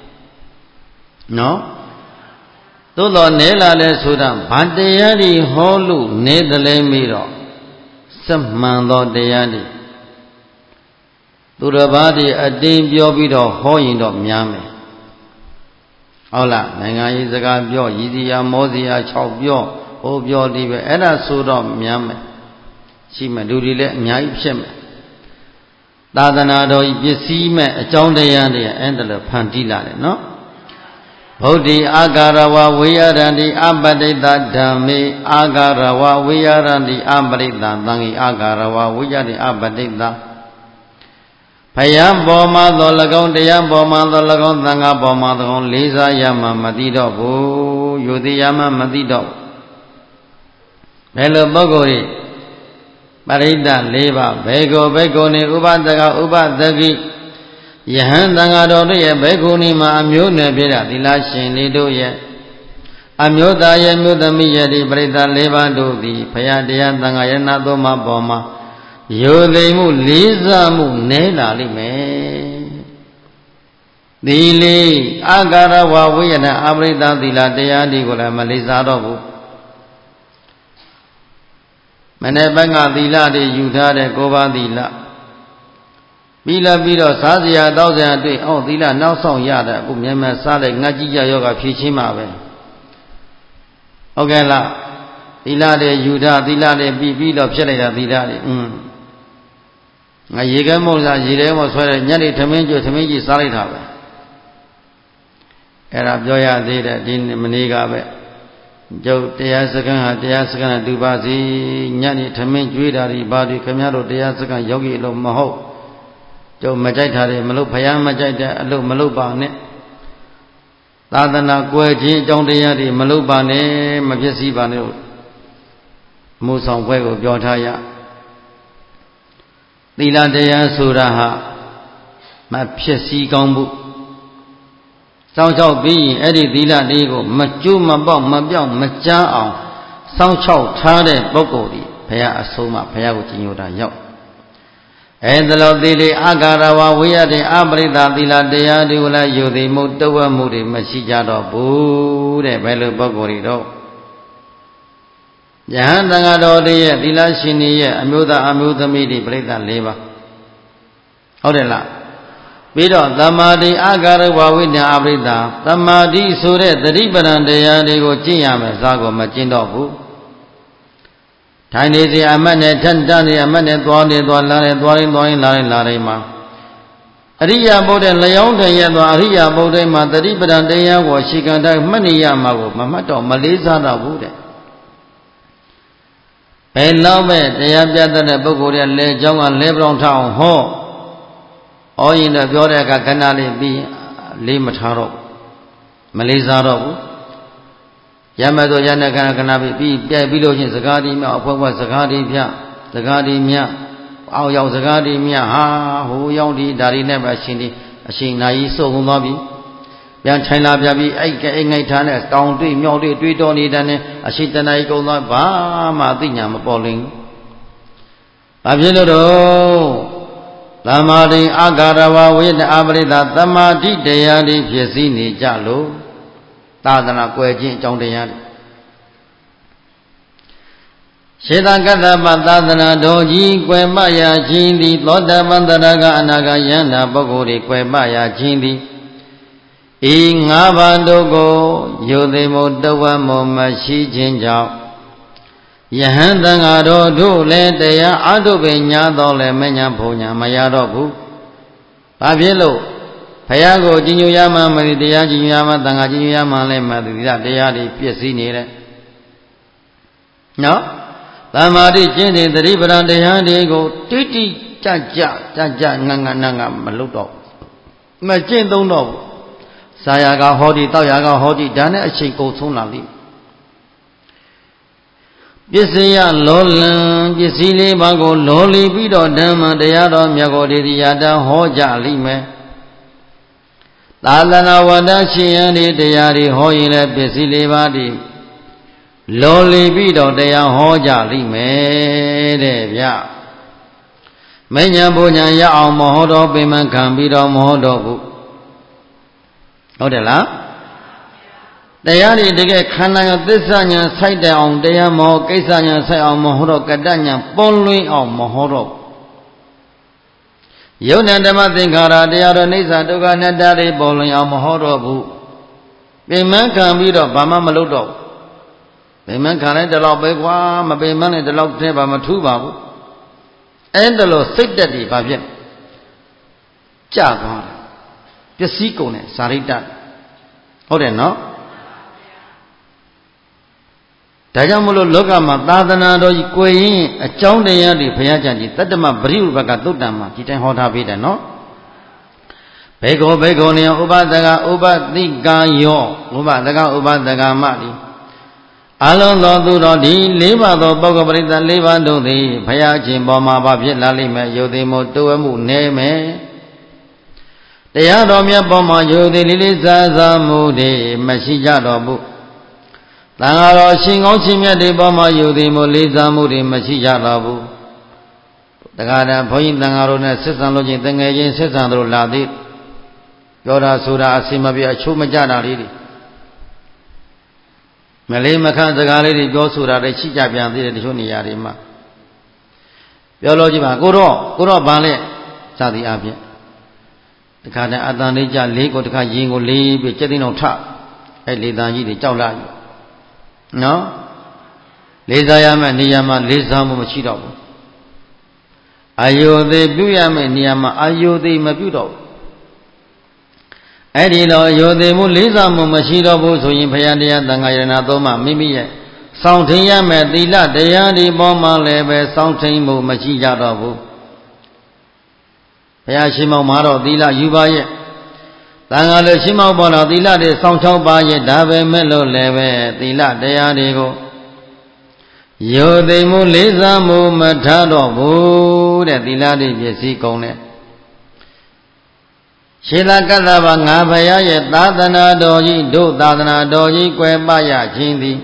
နော်သို့တော်နဲလာလဲဆိုတာဘာတရားတွေဟောလို့နဲတယ်လဲမေးတော့စမှန်သောတရားတွေသူတစ်ပါးတွေအတင်းပြောပြီးတော့ဟောရင်တော့များမယ်ဟုတ်လားနိုင်ငံရေးစကားပြောရည်စရာမောစရာ၆ပြောဟိုပြောဒီပဲအဲ့ဒါဆိုတော့များမယ်ရှိမယ်လူတွေလည်းအများကြီးဖြစ်မယ်သာသနာတော်ကြီးပစ္စည်းမဲ့အကြောင်းတရားတွေအဲ့ဒါလည်းဖန်တီးလာတယ်နော်ဗုဒ္ဓအာဂရဝဝေယရန္တိအပတိတ္တဓမ္မေအာဂရဝဝေယရန္တိအပရိတ္တသံဃိအာဂရဝဝေယရန္တိအပတိတ္တဘုရားပေါ်မှာသော၎င်းတရားပေါ်မှာသော၎င်းသံဃာပေါ်မှာသောလေးစားရမှမသိတော့ဘူးယူသိရမှမသိတော့ဘယ်လိုပုဂ္ဂိုလ်ပရိဒတ်၄ပါးဘေကိုဘေကိုနေဥပဒကဥပဒကိယဟန်သံဃာတော်တို့ရဲ့ဘေကိုနေမှာအမျိုးနယ်ပြတာသီလရှင်လေးတို့ရဲ့အမျိုးသားရဲ့မြို့သမီးရဲ့ဒီပရိဒတ်၄ပါးတို့သည်ဘုရားတရားသံဃာယနာသုံးပါးပေါ်မှာယူသိမှုလေးစားမှုနဲလာလိမ့်မယ်သီလေအာဂရဝဝိယနာအပရိသသီလတရားဒီကိုလည်းမလေးစားတော့ဘူးမနေ့ဘက်ကသီလတွေယူထားတဲ့ကိုးပါးသီလပြီးလာပြီးတော့စားစရာတောက်စရာတွေ့အောင်သီလနောက်ဆောင်ရတဲ့အခုမြန်မြန်စားလိုက်ငတ်ကြီးကြယောဂဖြည့်ချင်းမှာပဲဟုတ်ကဲ့လားသီလတွေယူထားသီလတွေပြီးပြီးတော့ဖြစ်လိုက်တာသီလတွေอืมငါရေခဲမုံစားရေထဲမှာဆွဲတဲ့ညနေထမင်းကျွထမင်းကြီးစားလိုက်တာပဲအဲ့ဒါပြောရသေးတယ်ဒီမနေ့ကပဲကျုပ်တရားစခန်းဟာတရားစခန်းတူပါစီညနေထမင်းကျွေးတာဒီဘာဒီခင်ဗျားတို့တရားစခန်းယောဂီအလို့မဟုတ်ကျုပ်မကြိုက်တာတွေမလို့ဖယားမကြိုက်တဲ့အလို့မလို့ပါနဲ့သာသနာကွယ်ခြင်းအကြောင်းတရားတွေမလို့ပါနဲ့မဖြစ်စည်းပါနဲ့မူဆောင်ဘွဲကိုပြောထားရသီလတရားဆိုတာဟာမဖြစ်စည်းကောင်းဖို့စောင့်ရှောက်ပြီးရင်အဲ့ဒီသီလလေးကိုမကျိုးမပေါက်မပြောင်းမကြားအောင်စောင့်ရှောက်ထားတဲ့ပုဂ္ဂိုလ်ဒီဘုရားအဆုံးမှာဘုရားကိုကြီးညိုတာရောက်အဲ့ဒါလို့သီလေအာဂါရဝဝိယတေအပရိသသီလတရားတွေကိုလည်းယူသိမှုတဝတ်မှုတွေမရှိကြတော့ဘူးတဲ့ဘယ်လိုပုဂ္ဂိုလ်တွေတော့ယဟန်တန်ဃာတော်တွေရဲ့သီလရှင်တွေရဲ့အမျိုးသားအမျိုးသမီးတွေပြိဿ၄ပါးဟုတ်တယ်လားပြီးတော့သမာဓိအာဂါရဝဝိညာအပရိသသမာဓိဆိုတဲ့သတိပဋ္ဌာန်တရားတွေကိုကျင့်ရမယ်ဇာကိုမကျင့်တော့ဘူးထိုင်နေစီအမတ်နဲ့ထန်တနေအမတ်နဲ့သွားနေသွားလာနေသွားရင်သွားရင်လာရင်လာရင်မှာအရိယာဘုဒ္ဓလျောင်းတယ်ရဲ့သွားအရိယာဘုဒ္ဓမှာသတိပဋ္ဌာန်တရားကိုရှေကံတိုင်းမှတ်နေရမှာကိုမမှတ်တော့မလေးစားတော့ဘူးတဲ့ဘယ်လောက်ပဲတရားပြတတ်တဲ့ပုဂ္ဂိုလ်ရဲ့လေเจ้าကလဲပြောင်းထအောင်ဟောဩရင်တော့ပြောတဲ့အခါခဏလေးပြီးလေးမထားတော့မလေးစားတော့ဘူးရမသောရနဲ့ခဏခဏပြီးပြီးပြဲပြီးလို့ချင်းစကားဒီမြအဖွဲဖွဲစကားဒီပြစကားဒီမြအောက်ရောက်စကားဒီမြဟာဟိုရောက်ဒီဒါရီနဲ့ပဲအရှင်ဒီအရှင်နာကြီးစုံကုန်သွားပြီပြန်ထိုင်လာပြပြီးအဲ့ကဲအိမ်ငိုက်ထားနဲ့တောင်တွေ့မြောက်တွေ့တွေးတော်နေတဲ့နဲ့အရှင်တဏှာကြီးကုန်သွားဘာမှအသိညာမပေါ်လင်းဘာဖြစ်လို့တော့သမာဓိအာဂါရဝဝိတ္တအပရိသသမာဓိတရားတွေဖြစ်စည်းနေကြလို့သာသနာကွယ်ခြင်းအကြောင်းတရားတွေရှေတကတ္တပသာသနာတော်ကြီးကွယ်မရခြင်းသည်သောတပန်တရကအနာဂယန္တာပုဂ္ဂိုလ်တွေကွယ်မရခြင်းသည်ဤငါးပါးတို့ကိုယုသိမို့တဝတ်မို့မရှိခြင်းကြောင့်ယဟန်တန်ဃာတော်တို့လည်းတရားအထုပင်ညာတော်လည်းမညာဘုံညာမရတော့ဘူး။ဘာဖြစ်လို့ဘုရားကိုကြီးညိုရမှမသိတရားကြီးညိုရမှတန်ဃာကြီးညိုရမှလည်းမသိတရားတွေပြည့်စည်နေတဲ့နော်သမာဓိကျင့်တဲ့သတိပဋ္ဌာန်တရားတွေကိုတိတိကျကျကြကြငငနငမလုပ်တော့မကျင့်သုံးတော့ဘူးစာယာကဟောဒီတောက်ယာကဟောဒီဒါနဲ့အချိန်ကုန်ဆုံးလာလိမ့်ပစ္စယလောလံပစ္စည်းလေးပါးကိုလောလီပြီးတော့ဓမ္မတရားတော်မြတ်ကိုဒီရတာဟောကြလိမ့်မယ်သာသနာဝတ္တရှင်ရန်ဒီတရားတွေဟောရင်လည်းပစ္စည်းလေးပါးဒီလောလီပြီးတော့တရားဟောကြလိမ့်မယ်တဲ့ဗျမဉ္ဇဉ်ဘုညာရအောင်မဟောတော့ပိမခံပြီးတော့မဟောတော့ဘူးဟုတ်တယ်လားတရားတွေတကယ်ခန္ဓာကသစ္စာညာစိုက်တဲ့အောင်တရားမဟောကိစ္စညာစိုက်အောင်မဟောတော့ကတ္တညာပေါ်လွင်အောင်မဟောတော့ယုံနဲ့ဓမ္မသင်္ခါရတရားတော်အိဋ္ဌဒုက္ခအနတ္တတွေပေါ်လွင်အောင်မဟောတော့ဘူးပိမခံပြီးတော့ဘာမှမလုပ်တော့ပိမခံလိုက်တလောက်ပဲကွာမပိမနဲ့တလောက်တည်းပါမထူးပါဘူးအဲ့ဒါလို့စိတ်တက်တွေဘာဖြစ်ကြသွားတယ်ပစ္စည်းကုန်တယ်ဇာရိတ္တဟုတ်တယ်နော်ဒါကြောင့်မလို့လောကမှာသာသနာတော်ကြီးကိုယ်ရင်အကြောင်းတရားတွေဘုရားကြံကြီးတတ္တမပရိဥပကသုတ်တံမှာဒီတိုင်းဟောထားပေးတယ်နော်ဘေကောဘေကောနေဥပဒကဥပတိကာယောဥပဒကဥပဒကမတိအလုံးသောသူတော်ဒီလေးပါးသောပုဂ္ဂိုလ်ပရိသတ်လေးပါးတို့သည်ဘုရားရှင်ပေါ်မှာဘာဖြစ်လာလိမ့်မယ်ယုတ်သိမို့တိုးဝမှုနေမယ်တရားတော်မြတ်ပေါ်မှာယုတ်သိလေးလေးစားစားမှုတွေမရှိကြတော့ဘူးတန်ဃာတော်ရှင်ကောင်းရှင်မြတ်တွေပေါ်မှာယုတ်သိမို့လေးစားမှုတွေမရှိကြတော့ဘူးတခါတည်းဘုန်းကြီးတန်ဃာတော်နဲ့ဆက်ဆံလို့ချင်းတငယ်ချင်းဆက်ဆံတို့လာသည်ပြောတာဆိုတာအစင်မပြအချိုးမကြတာလေးတွေမလေးမခန့်စကားလေးတွေပြောဆိုတာတွေရှိကြပြန်သေးတယ်တချို့နေရာတွေမှာပြောလို့ကြည့်ပါကိုတော့ကိုတော့ဗာလဲစသည်အပြင်တခါတည်းအတန်လေးကြလေးကိုတခါရင်ကိုလေးပြီးစက်သိန်းအောင်ထအဲ့လေတန်ကြီးတွေကြောက်လာပြီနော်လေးစားရမယ့်နေရာမှာလေးစားမှုမရှိတော့ဘူးအာယုသေးပြုရမယ့်နေရာမှာအာယုသေးမပြုတော့ဘူးအဲ့ဒီလိုယိုသေးမှုလေးစားမှုမရှိတော့ဘူးဆိုရင်ဘုရားတရားသံဃာယရဏသုံးပါးမိမိရဲ့စောင့်ထိန်ရမယ်သီလတရားဒီပေါ်မှာလည်းပဲစောင့်ထိန်မှုမရှိကြတော့ဘူးဘုရားရှင်မောင်မှာတော့သီလယူပါရဲ့သံဃာလည်းရှင်မောင်ပေါ်တော့သီလတွေစောင့်ချောက်ပါရဲ့ဒါပဲမဲ့လို့လည်းပဲသီလတရားတွေကိုယိုသိမှုလေးစားမှုမထားတော့ဘူးတဲ့သီလတွေပြည့်စည်ကုန်တယ်ရှင်သာကတ္တဗငါဘုရားရဲ့သာသနာတော်ကြီးတို့သာသနာတော်ကြီးကွယ်ပရခြင်းသည်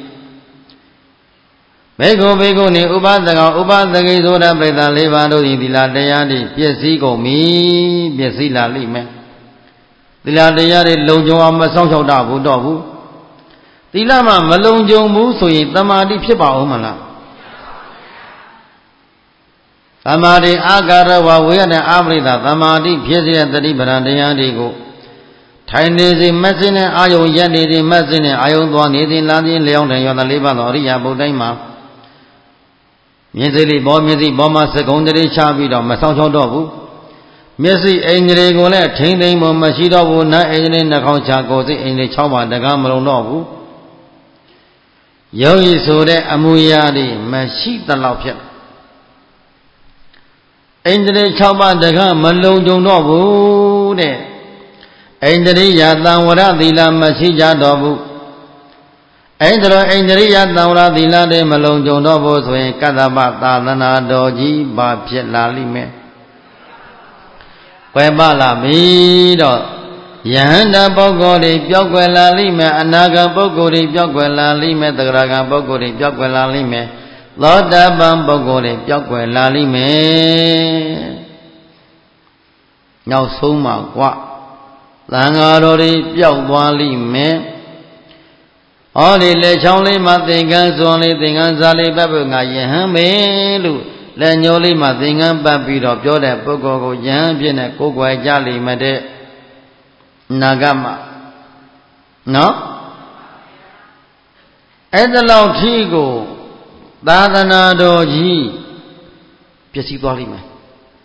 ဘေကုဘေကုနေဥပဒကောင်ဥပဒကိသောတာပိဋကလေးပါးတို့သည်သီလတရားတွေပြည့်စည်ကုန်ပြီပြည့်စည်လာလိမ့်မယ်သီလတရားတွေလုံခြုံအောင်မဆောင်ရှောက်တာဘူးတော့ဘူးသီလမှမလုံခြုံဘူးဆိုရင်တမာတိဖြစ်ပါဦးမလားသမာဓိအာကာရဝဝေယနဲ့အာပရိသသမာဓိဖြစ်စေတဲ့တတိပဒံတရားတွေကိုထိုင်နေစေမက်စင်းနဲ့အာယုံရက်နေစေမက်စင်းနဲ့အာယုံသွားနေစေလာခြင်းလျောင်းတယ်ရောတဲ့လေးပါးသောအရိယာဘုဒ္ဓတိုင်းမှာမျက်စိလေးပေါ်မျက်စိပေါ်မှာစကုံတည်းချပြီးတော့မဆောင်ချောတော့ဘူးမျက်စိအိမ်ကြီးကိုလည်းထိမ့်သိမ့်မမရှိတော့ဘူးနားအိမ်ကြီးနှာခေါင်းချကိုယ်စိအိမ်ကြီး၆ပါးတကားမလုံးတော့ဘူးယုံကြည်ဆိုတဲ့အမူအရာတွေမရှိသလောက်ဖြစ်အိန္ဒြေ၆ပါးတကားမလုံခြုံတော့ဘူးတဲ့အိန္ဒြိယသံဝရသီလမရှိကြတော့ဘူးအဲ့ဒါတော့အိန္ဒြိယသံဝရသီလတွေမလုံခြုံတော့ဘူးဆိုရင်ကတ္တပသာသနာတော်ကြီးဘာဖြစ်လာလိမ့်မယ်ကွယ်ပလာပြီတော့ယဟန္တာပုဂ္ဂိုလ်တွေပျောက်ကွယ်လာလိမ့်မယ်အနာဂတ်ပုဂ္ဂိုလ်တွေပျောက်ကွယ်လာလိမ့်မယ်သဂရဂံပုဂ္ဂိုလ်တွေပျောက်ကွယ်လာလိမ့်မယ်သောတာပန်ပုဂ္ဂိုလ်တွေပျောက်ကွယ်လာလိမ့်မယ်။နောက်ဆုံးမှာကွာသံဃာတော်တွေပျောက်သွားလိမ့်မယ်။ဟောဒီလက်ချောင်းလေးမှာသင်္ကန်းစွန်လေးသင်္ကန်းစားလေးပတ်ဖို့ငါယဟန်မေလို့လက်ညှိုးလေးမှာသင်္ကန်းပတ်ပြီးတော့ပြောတဲ့ပုဂ္ဂိုလ်ကိုယဟန်ဖြစ်နေကိုယ်ွယ်ကြလိမ့်မယ်တဲ့နာဂမနော်အဲ့ဒါလောက်ထီကိုသာသနာတော်ကြီးပျက်စီးသွားလိမ့်မယ်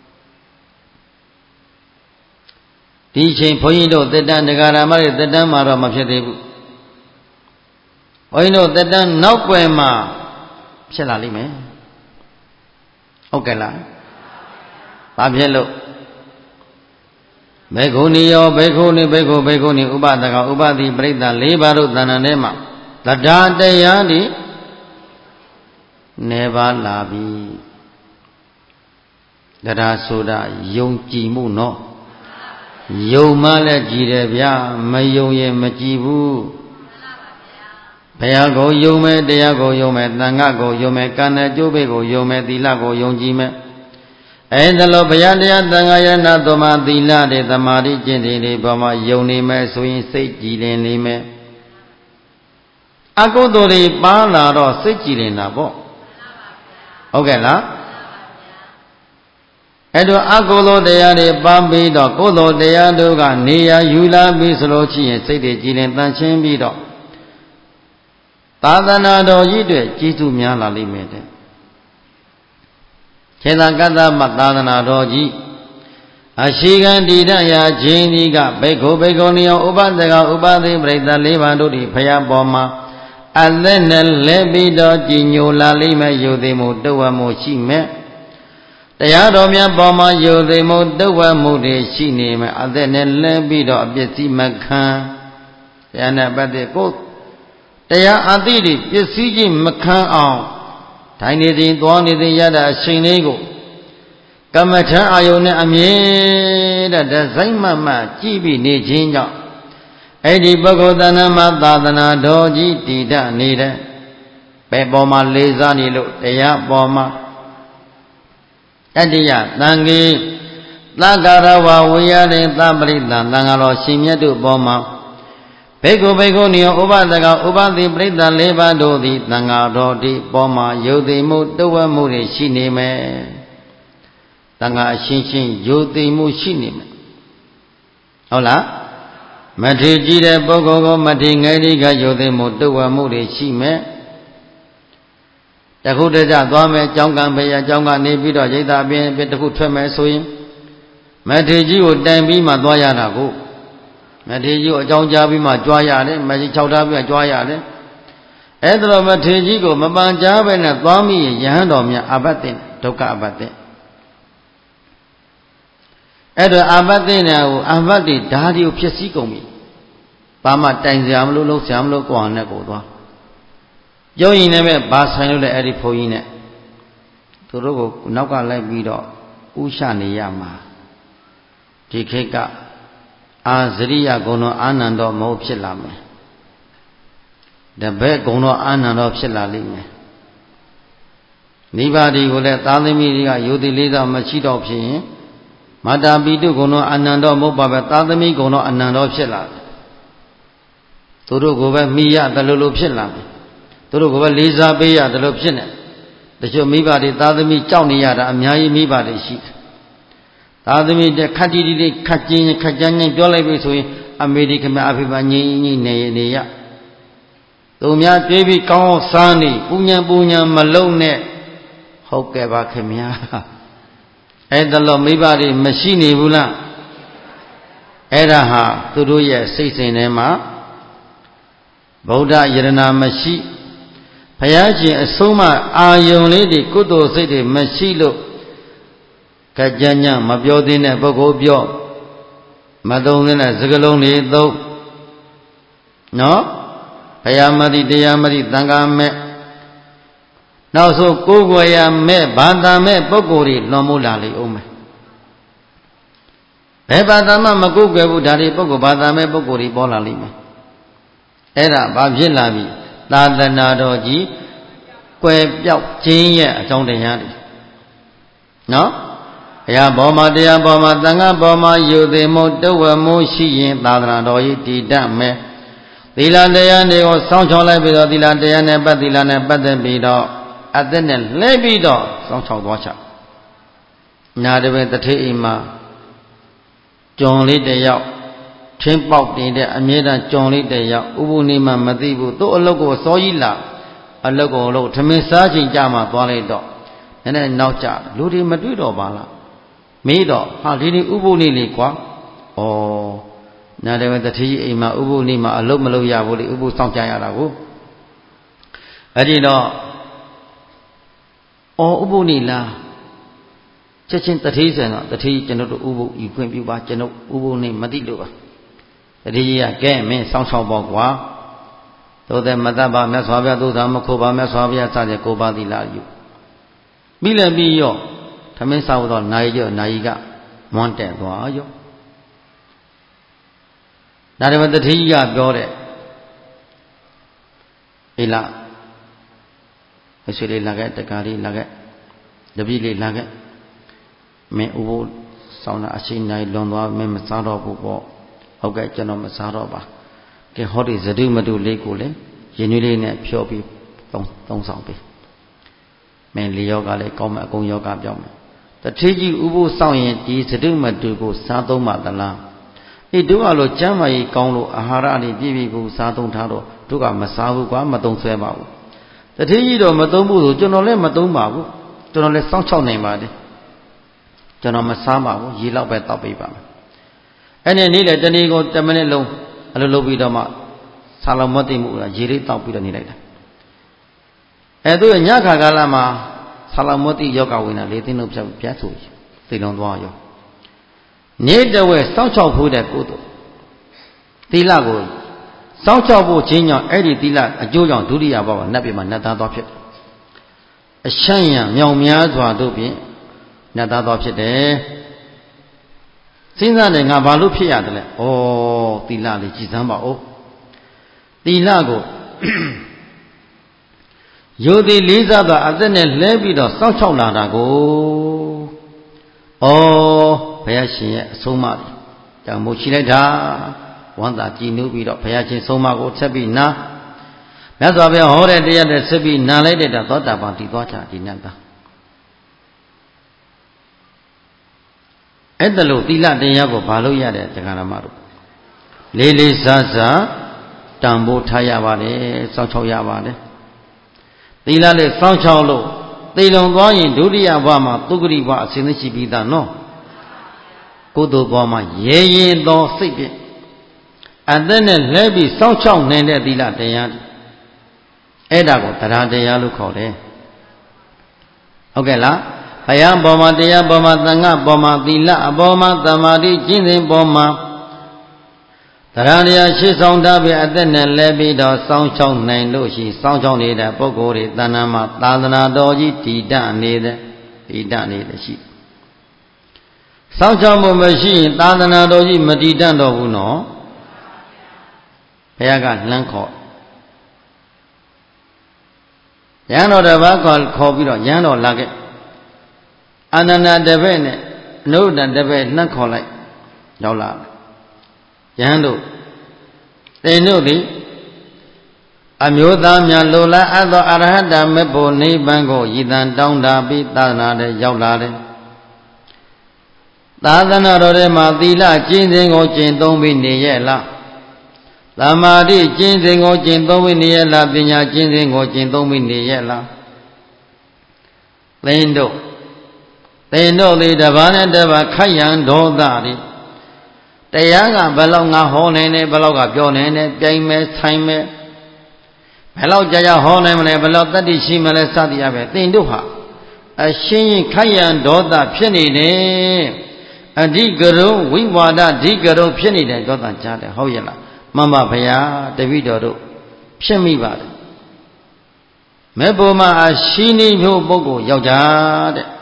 ဒီချိန်ဘုန်းကြီးတို့တက်တန်းတရားဓမ္မတွေတက်တန်းမှာတော့မဖြစ်သေးဘူးဘုန်းကြီးတို့တက်တန်းနောက်ွယ်မှာဖြစ်လာလိမ့်မယ်ဟုတ်ကဲ့လားဘာဖြစ်လို့ဘေခုနီယောဘေခုနီဘေခုဘေခုနီဥပဒကဥပတိပရိသလေးပါးတို့သဏ္ဍာန်ထဲမှာတရားတရားဒီနေပါလာပြီတရားဆိုတာယုံကြည်မှုနော်ယုံမှလည်းကြည်တယ်ဗျာမယုံရင်မကြည်ဘူးဘုရားကိုယုံမယ်တရားကိုယုံမယ်သံဃာကိုယုံမယ်ကံနဲ့ကျိုးပေကိုယုံမယ်သီလကိုယုံကြည်မယ်အဲဒါလို့ဘုရားတရားသံဃာယရဏသုံးပါးသီလတွေသမာဓိကျင့်တွေတွေပေါ်မှာယုံနေမယ်ဆိုရင်စိတ်ကြည်လင်နေမယ်အကုသိုလ်တွေပါလာတော့စိတ်ကြည်လင်တာပေါ့ဟုတ်ကဲ့လားအဲ့တော့အကုသိုလ်တရားတွေပန်းပြီးတော့ကုသိုလ်တရားတို့ကနေရာယူလာပြီးဆိုလို့ရှိရင်စိတ်တွေကြည်လင်တန်ရှင်းပြီးတော့သာသနာတော်ကြီးတွေကျေးဇူးများလာလိမ့်မယ်တဲ့ခြေသာကတ္တမသာသနာတော်ကြီးအရှိကံတည်တရာခြင်းဒီကဘေခုဘေခုနိယောဥပဒကဥပသိပရိသလေးပါးတို့ဒီဖရာပေါ်မှာအသက်နဲ့လဲပြီးတော့ကြည်ညိုလာလိမ့်မယ်ယုသိမှုတဝမှုရှိမယ်တရားတော်များပေါ်မှာယုသိမှုတဝမှုတွေရှိနေမယ်အသက်နဲ့လဲပြီးတော့အပစ္စည်းမခံတရားနဲ့ပတ်သက်ကိုတရားအသိတွေပစ္စည်းချင်းမခံအောင်ထိုင်နေစဉ်သွားနေစဉ်ရတဲ့အချိန်လေးကိုကမ္မထအာယုန်နဲ့အမြဲတည်းဒဇိုင်းမှမှကြည့်ပြီးနေခြင်းကြောင့်အဲ့ဒီပုဂ္ဂိုလ်တဏ္ဍမှာသာသနာတော်ကြီးတည်တတ်နေတဲ့ဘယ်ပေါ်မှာလေးစားနေလို့တရားပေါ်မှာတတိယသံဃေသက္ကာရဝဝေယတေသပရိသံသံဃာတော်ရှင်မြတ်တို့ပေါ်မှာဘေကုဘေကုနိယောဥပဒကဥပတိပရိသလေးပါးတို့သည်သံဃာတော်ဒီပေါ်မှာယုတ်သိမှုတဝတ်မှုတွေရှိနေမယ်သံဃာအရှင်းရှင်းယုတ်သိမှုရှိနေမယ်ဟုတ်လားမထေကြည့်တဲ့ပုဂ္ဂိုလ်ကိုမထေငယ်ဒီကယုတ်သိမှုတဝတ်မှုတွေရှိမယ်တခုတည်းကြသွားမယ်ကြောင်းကံဘယကြောင်းကနေပြီးတော့ရိတ်တာအပြင်တခုထွက်မယ်ဆိုရင်မထေကြီးကိုတိုင်ပြီးမှသွားရတာကိုမထေရကြီးကိုအကြောင်းကြားပြီးမှကြွားရတယ်မကြီး၆ထားပြီးမှကြွားရတယ်အဲ့ဒါတော့မထေရကြီးကိုမပန်ကြားပဲနဲ့သွားမိရင်ယဟန်တော်မြတ်အဘတ်တင်ဒုက္ခအဘတ်တင်အဲ့တော့အဘတ်တင်တဲ့ဟိုအဘတ်တွေဓာတ်တွေကိုဖြစ်စည်းကုန်ပြီဘာမှတိုင်စရာမလိုလုံးစရာမလိုကိုအောင်နဲ့ကိုသွားပြောရင်လည်းပဲဘာဆိုင်လို့လဲအဲ့ဒီဘုန်းကြီးနဲ့သူတို့ကိုနောက်ကလိုက်ပြီးတော့ဥရှနေရမှာဒီခေတ်ကအာဇရိယဂုဏတော်အာနန္ဒောမဟုတ်ဖြစ်လာမယ်တပည့်ဂုဏတော်အာနန္ဒောဖြစ်လာလိမ့်မယ်နိဗ္ဗာန်ကိုလည်းသာသမီတွေကယုတိလေးစားမရှိတော့ဖြစ်ရင်မာတာပိတုဂုဏတော်အာနန္ဒောမဟုတ်ပါပဲသာသမီဂုဏတော်အာနန္ဒောဖြစ်လာတယ်သူတို့ကိုပဲမိရတယ်လို့လို့ဖြစ်လာတယ်သူတို့ကိုပဲလေးစားပေးရတယ်လို့ဖြစ်နေတချို့မိဘတွေသာသမီကြောက်နေရတာအများကြီးမိဘတွေရှိတယ်သာသမီတဲ့ခက်တီတီလေးခက်ကျင်းခက်ကြမ်းကြမ်းပြောလိုက်ပြီဆိုရင်အမေရိကန်အဖေပါငိမ့်ငိမ့်နေနေရသူများတွေးပြီးကောင်းအောင်စားနေပူညာပူညာမလုံးနဲ့ဟုတ်ကဲ့ပါခင်ဗျာအဲ့ဒါလို့မိဘတွေမရှိနေဘူးလားအဲ့ဒါဟာသူတို့ရဲ့စိတ်စဉ်ထဲမှာဗုဒ္ဓယရဏမရှိဘုရားရှင်အဆုံးမအာယုံလေးတွေကုသိုလ်စိတ်တွေမရှိလို့ကကြညမပြောသေးတဲ့ပုဂ္ဂိုလ်ပြောမသုံးတဲ့စကလုံးတွေသုံးနော်ဘုရားမသိတရားမသိသံဃာမဲ့နောက်ဆုံးကိုယ်ကိုယ်ရမဲ့ဘာသာမဲ့ပုဂ္ဂိုလ်တွေလွန်မိုးလာလေအောင်မယ်ဘယ်ဘာသာမှမကိုယ်ကွယ်ဘူးဒါတွေပုဂ္ဂိုလ်ဘာသာမဲ့ပုဂ္ဂိုလ်တွေပေါ်လာလိမ့်မယ်အဲ့ဒါဘာဖြစ်လာပြီသာသနာတော်ကြီးကွယ်ပြောက်ခြင်းရဲ့အကြောင်းတရားတွေနော်ဘုရားဘောမှာတရားဘောမှာသံဃာဘောမှာယုသေမို့တဝမို့ရှိရင်သာသနာတော်ကြီးတည်တတ်မယ်သီလတရားတွေကိုစောင့်ချောလိုက်ပြီးတော့သီလတရားနဲ့ပတ်သီလနဲ့ပတ်သက်ပြီးတော့အသက်နဲ့လဲပြီးတော့စောင့်ချောသွားချညာတပင်တထေအိမ်မှာကြုံလေးတယောက်ထင်းပေါက်တင်တဲ့အမြဲတမ်းကြုံလေးတယောက်ဥပုနေမှမသိဘူးသူ့အလုပ်ကိုစောကြီးလာအလုပ်ကိုလို့ထမင်းစားချိန်ကြမှာသွားလိုက်တော့နည်းနည်းနောက်ကျလူတွေမတွေ့တော့ပါလားမေးတော့ဟာဒီနေ့ဥပုနေလေကွာဩညာတပင်တထေအိမ်မှာဥပုနေမှာအလုပ်မလုပ်ရဘူးလေဥပုစောင့်ကြရတာကိုအဲ့ဒီတော့အော်ဥပုနေလားချက်ချင်းတထေးဆန်တော့တထေးကျွန်တော်တို့ဥပုဤခွင့်ပြုပါကျွန်တော်ဥပုနေမသိလို့ပါတထေးကြီးကကဲမင်းစောင့်ချောက်ပေါ့ကွာသို့တဲ့မတတ်ပါမြတ်စွာဘုရားသို့သာမခိုးပါမြတ်စွာဘုရားစတဲ့ကိုပါသီလာယူပြီးလည်းပြီးရောထမင်းစားတော့နိုင်ရောနိုင်ကမွန်းတက်သွားရောဒါတည်းတထေးကြီးကပြောတဲ့အေးလားအဆွေလေးလာခဲ့တကားလေးလာခဲ့တပည့်လေးလာခဲ့မင်းဥပုဆောင်းတာအရှိန်နိုင်လွန်သွားမင်းမစားတော့ဘူးပေါ့ဟုတ်ကဲ့ကျွန်တော်မစားတော့ပါကဲဟောဒီဇဒုမတုလေးကိုလေရင်နွေးလေးနဲ့ဖြောပြီးသုံးသုံးဆောင်ပေးမင်းလေယောဂလည်းကောင်းမယ်အကုန်ယောဂပြောင်းမယ်တထေးကြီးဥပုစောင့်ရင်ဒီဇဒုမတုကိုစားသုံးပါသလားအေးတို့ကလို့ကျမ်းမာရေးကောင်းလို့အာဟာရအနေပြည့်ပြည့်ကိုစားသုံးထားတော့တို့ကမစားဘူးကွာမသုံးဆွဲပါဘူးတထေးကြီးတော့မသုံးဘူးဆိုကျွန်တော်လည်းမသုံးပါဘူးကျွန်တော်လည်းစောင့်ချောက်နိုင်ပါတယ်ကျွန်တော်မစားပါဘူးရေလောက်ပဲတောက်ပေးပါမယ်အဲ့ဒီနေ့လေတနေ့ကိုtenမိနစ်လုံးအလုပ်လုပ်ပြီးတော့မှဆာလောင်မသိမှုကရေလေးတောက်ပြီးတော့နေလိုက်တာအဲ့သူညခါကာလမှာဆာလောင်မသိယောဂဝိနာလေးသိလို့ဖြတ်ပြတ်ဆိုသိလုံးသွားရောနေတဝဲစောင့်ချောက်ဖို့တဲ့ကိုယ်တို့သီလကိုစောင့်ချောက်ဖို့ခြင်းကြောင့်အဲ့ဒီသီလအကျိုးကြောင့်ဒုတိယဘဝနတ်ပြည်မှာနတ်သားသွားဖြစ်အရှမ်းရံမြောင်များစွာတို့ဖြင့်နတ်သားသွားဖြစ်တယ်စဉ်းစားတယ်ငါဘာလို့ဖြစ်ရတယ်လဲဩသီလလေးကြည်စမ်းပါဦးသီလကိုယုတ်တိလေးစားသောအသက်နဲ့လဲပြီးတော့စောင့်ချောက်လာတာကိုဩဘုရားရှင်ရဲ့အဆုံးအမတွေတောင်မို့ချီလိုက်တာဝမ်းသာကြည်နူးပြီးတော့ဘုရားရှင်ဆုံးမကိုဆက်ပြီးနာမြတ်စွာဘုရားဟောတဲ့တရားတွေဆက်ပြီးနာလိုက်တဲ့သောတာပန်တည်သွားချဒီနတ်သားအဲ့ဒါလို့သီလတရားကိုဘာလို့ရတဲ့တရားဓမ္မတို့လေးလေးစားစားတန်ဖိုးထားရပါတယ်စောင့်ချောက်ရပါတယ်သီလလေးစောင့်ချောက်လို့သိလုံသွားရင်ဒုတိယဘဝမှာသုဂတိဘဝအစဉ်ရှိပြီးသားနော်ကုသိုလ်ဘဝမှာရဲရင်သောစိတ်ဖြင့်အသက်နဲ့လဲပြီးစောင့်ရှောက်နေတဲ့သီလတရားအဲ့ဒါကိုတရားတရားလို့ခေါ်တယ်ဟုတ်ကဲ့လားဘုရားပေါ်မှာတရားပေါ်မှာသံဃာပေါ်မှာသီလအပေါ်မှာသမာဓိကျင့်စဉ်ပေါ်မှာတရားတရားရှေ့ဆောင်ထားပြီးအသက်နဲ့လဲပြီးတော့စောင့်ရှောက်နိုင်လို့ရှိစောင့်ရှောက်နေတဲ့ပုဂ္ဂိုလ်တွေတဏ္ဍာမှာသာသနာတော်ကြီးတည်တတ်နေတဲ့တည်တတ်နေတဲ့ရှိစောင့်ရှောက်မှုမရှိရင်သာသနာတော်ကြီးမတည်တတ်တော့ဘူးနော်ဘုရားကလှမ်းခေါ်ရဟန်းတော်တစ်ပါးခေါ်ခေါ်ပြီးတော့ရဟန်းတော်လာခဲ့အာနန္ဒတပည့်နဲ့အနုဒ္ဒတပည့်လှမ်းခေါ်လိုက်ရောက်လာယဟန်တို့သင်တို့သည်အမျိုးသားများလိုလားအပ်သောအရဟတမေဖို့နိဗ္ဗာန်ကိုရည်တန်တောင်းတပြီးသာသနာထဲရောက်လာတယ်သာသနာတော်ထဲမှာသီလကျင့်စဉ်ကိုကျင့်သုံးပြီးနေရဲ့လားသမာဓိကျင့်စဉ်ကိုကျင့်သုံးပြီးနေရဲ့လားပညာကျင့်စဉ်ကိုကျင့်သုံးပြီးနေရဲ့လားသင်တို့သင်တို့သည်တပါးနဲ့တပါးခိုက်ရန်ဒေါသတွေတရားကဘယ်လောက်ငါဟောနိုင်လဲဘယ်လောက်ကပြောနိုင်လဲပြိုင်မယ်ဆိုင်မယ်ဘယ်လောက်ကြာကြာဟောနိုင်မလဲဘယ်လောက်တတ္တိရှိမလဲစသည်အပဲသင်တို့ဟာအရှင်းရင်ခိုက်ရန်ဒေါသဖြစ်နေတယ်အဓိကရုံဝိဝါဒအဓိကရုံဖြစ်နေတယ်ဒေါသကြားတယ်ဟုတ်ရဲ့လားမှန်ပါဗျာတပည့်တော်တို့ဖြစ်မိပါတယ်မေဖို့မှာအရှိနေမျိုးပုဂ္ဂိုလ်ယောက်ျားတဲ့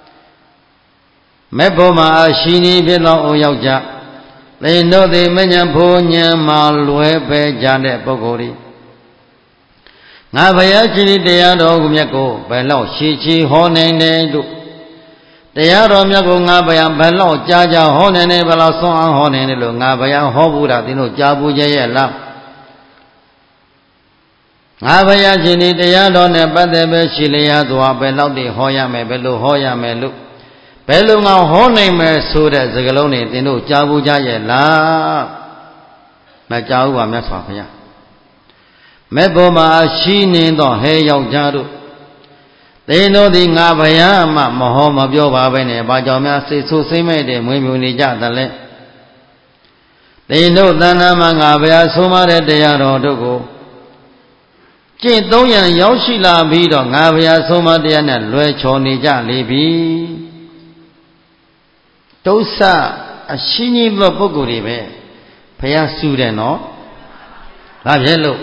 မေဖို့မှာအရှိနေဖြစ်သောအိုယောက်ျားသင်တို့သည်မဉ္ဇဉ်ဖို့ဉဏ်မှာလွယ်ပဲကြတဲ့ပုဂ္ဂိုလ်တွေငါဘုရားရှင်တရားတော်ကိုမြတ်ကိုဘယ်လောက်ရှည်ချီဟောနိုင်တယ်တို့တရားတော်မြတ်ကိုငါဘုရားဘယ်လောက်ကြာကြာဟောနိုင်တယ်ဘယ်လောက်ဆွမ်းအောင်ဟောနိုင်တယ်လို့ငါဘုရားဟောဘူးတာသင်တို့ကြားဘူးရဲ့လားငါဘုရားရှင်တရားတော်နဲ့ပတ်သက်ပဲရှိလျာသွားဘယ်လောက်တည်းဟောရမယ်ဘယ်လိုဟောရမယ်လို့ဘယ်လိုငါဟောနိုင်မယ်ဆိုတဲ့စကားလုံးတွေသင်တို့ကြားဘူးကြရဲ့လားမကြားဘူးပါမြတ်စွာဘုရားမေဖို့မှာရှိနေတော့ဟဲယောက်ျားတို့သင်တို့သည်ငါဘုရားမှမဟောမပြောပါပဲနဲ့ဘာကြောင့်များစိတ်ဆိုးစိမ့်မဲ့တဲ့မွေးမြူနေကြသလဲသင်တို့သဏ္ဍာန်မှာငါဘုရားဆုံးမတဲ့တရားတော်တို့ကိုကျင့်သုံးရန်ရောက်ရှိလာပြီးတော့ငါဘုရားဆုံးမတရားနဲ့လွယ်ချော်နေကြလေပြီဒုစအရှိကြီးသောပုဂ္ဂိုလ်တွေပဲဘုရားစူတယ်နော်ဒါဖြစ်လို့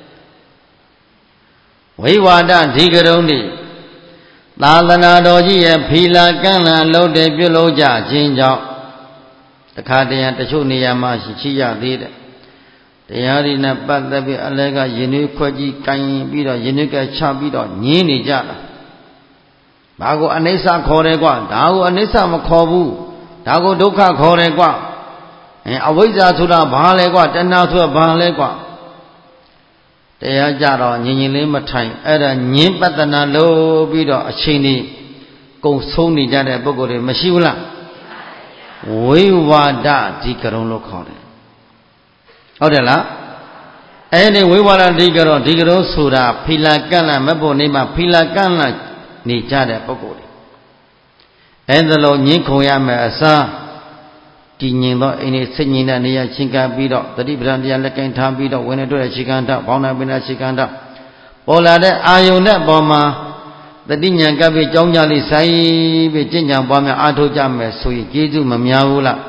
ဝိဝါဒဓိကရုံးတွေသာသနာတော်ကြီးရဲ့ဖီလာကန့်လန့်လုပ်တယ်ပြုလုပ်ကြခြင်းကြောင့်တခါတည်းတချို့နေရာမှာရှိရသေးတယ်တရားဒီနဲ့ပတ်သက်ပြီးအလဲကယဉ်နှွေးခွက်ကြီးကိုင်ပြီးတော့ယဉ်နှွေးကချပြီးတော့ညင်းနေကြတာဘာကိုအနိစ္စခေါ်တယ်ကွာဒါကိုအနိစ္စမခေါ်ဘူးဒါကိုဒုက္ခခေါ်တယ်ကွာအဲအဝိဇ္ဇာဆိုတာဘာလဲကွာတဏှာဆိုတာဘာလဲကွာတရားကြတော့ငြင်ငြင်လေးမထိုင်အဲ့ဒါညင်းပတ္တနာလို့ပြီးတော့အချိန်ကြီးကုံဆုံးနေကြတဲ့ပုဂ္ဂိုလ်တွေမရှိဘူးလားဝိဝါဒဒီကရုံလို့ခေါ်တယ်ဟုတ်တယ်လားအဲ့ဒီဝိဝါဒဒီကရုံဒီကရုံဆိုတာဖီလာကန့်လန့်မဖို့နေမှာဖီလာကန့်လန့်နေကြတဲ့ပုဂ္ဂိုလ်တွေအဲ့ဒါလို့ညင်းခုံရမယ်အစားတည်ငြိမ်သောအိမ်နေစိတ်ငြိမ်တဲ့နေရာချင်းကပ်ပြီးတော့တတိပဒံတရားလက်ကင်ထားပြီးတော့ဝင်နေတဲ့အခြေခံဓာတ်ဘောင်းနာပင်နာအခြေခံဓာတ်ပေါ်လာတဲ့အာယုန်နဲ့ပေါ်မှာတတိညာကပ်ပြီးကြောင်းကြလေးဆိုင်ပြီးကျင့်ကြံပွားများအားထုတ်ကြမယ်ဆိုရင်ကျေးဇူးမများဘူးလား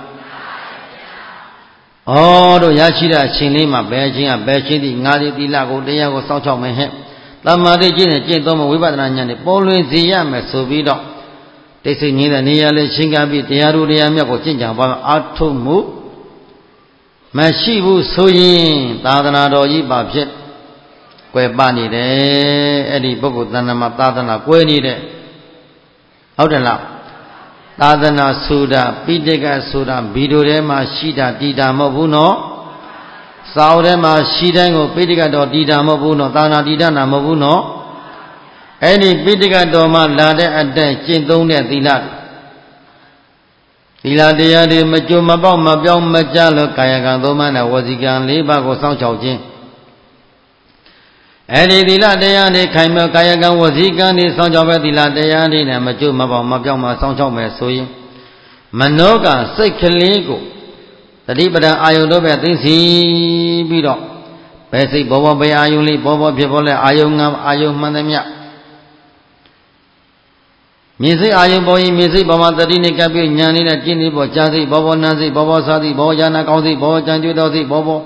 ဩတို့ရရှိတဲ့အချိန်လေးမှာဘယ်ချင်းကဘယ်ချင်းဒီငါးဒီသီလကိုတရားကိုစောင့်ချောက်မယ်ဟဲ့တမ္မာတိကျင့်တဲ့ကျင့်သုံးမဝိပဿနာဉာဏ်နဲ့ပေါ်လွင်စေရမယ်ဆိုပြီးတော့တိတ်ဆိတ်ငြိမ်းတဲ့နေရာလေးရှင်းပြပြီးတရားတို့တရားမြတ်ကိုကျင့်ကြံပါမယ်အာထုမှုမရှိဘူးဆိုရင်သာသနာတော်ကြီးပါဖြစ်ကွယ်ပနေတယ်အဲ့ဒီပုဂ္ဂိုလ်သဏ္ဍာန်မှာသာသနာကွယ်နေတယ်ဟုတ်တယ်လားသာသနာဆိုတာပိဋကဆိုတာဗီဒီယိုထဲမှာရှိတာတည်တာမဟုတ်ဘူးနော်စာအုပ်ထဲမှာရှိတိုင်းကိုပိဋကတော်တည်တာမဟုတ်ဘူးနော်သာသနာတည်တာမဟုတ်ဘူးနော်အဲ့ဒီပိဋကတော်မှာလာတဲ့အတိုင်းကျင့်သုံးတဲ့သီလသီလတရားတွေမကြုံမပေါက်မပြောင်းမကြလို့ကာယကံသုံးပါးနဲ့ဝစီကံလေးပါးကိုစောင့်ရှောက်ခြင်းအဲ့ဒီသီလတရားတွေခိုင်မြောကာယကံဝစီကံတွေစောင့်ရှောက်ပဲသီလတရားတွေနဲ့မကြုံမပေါက်မပြောင်းမစောင့်ရှောက်မယ်ဆိုရင်မနောကစိတ်ကလေးကိုတတိပဒံအာယုတို့ပဲသိစီပြီးတော့ဘယ်စိတ်ဘောဘောဘယ်အာယုလေးဘောဘောဖြစ်ပေါ်လဲအာယုငါအာယုမှန်သမျှမြေစိတ်အာယုပေါ်ရင်မြေစိတ်ဘောမှာတတိနဲ့ကပ်ပြီးဉာဏ်လေးနဲ့ကျင့်နေပေါ်ကြာစိတ်ဘောဘောနာစိတ်ဘောဘောစားစိတ်ဘောယာနာကောင်းစိတ်ဘောကြံကျွတော်စိတ်ဘောဘော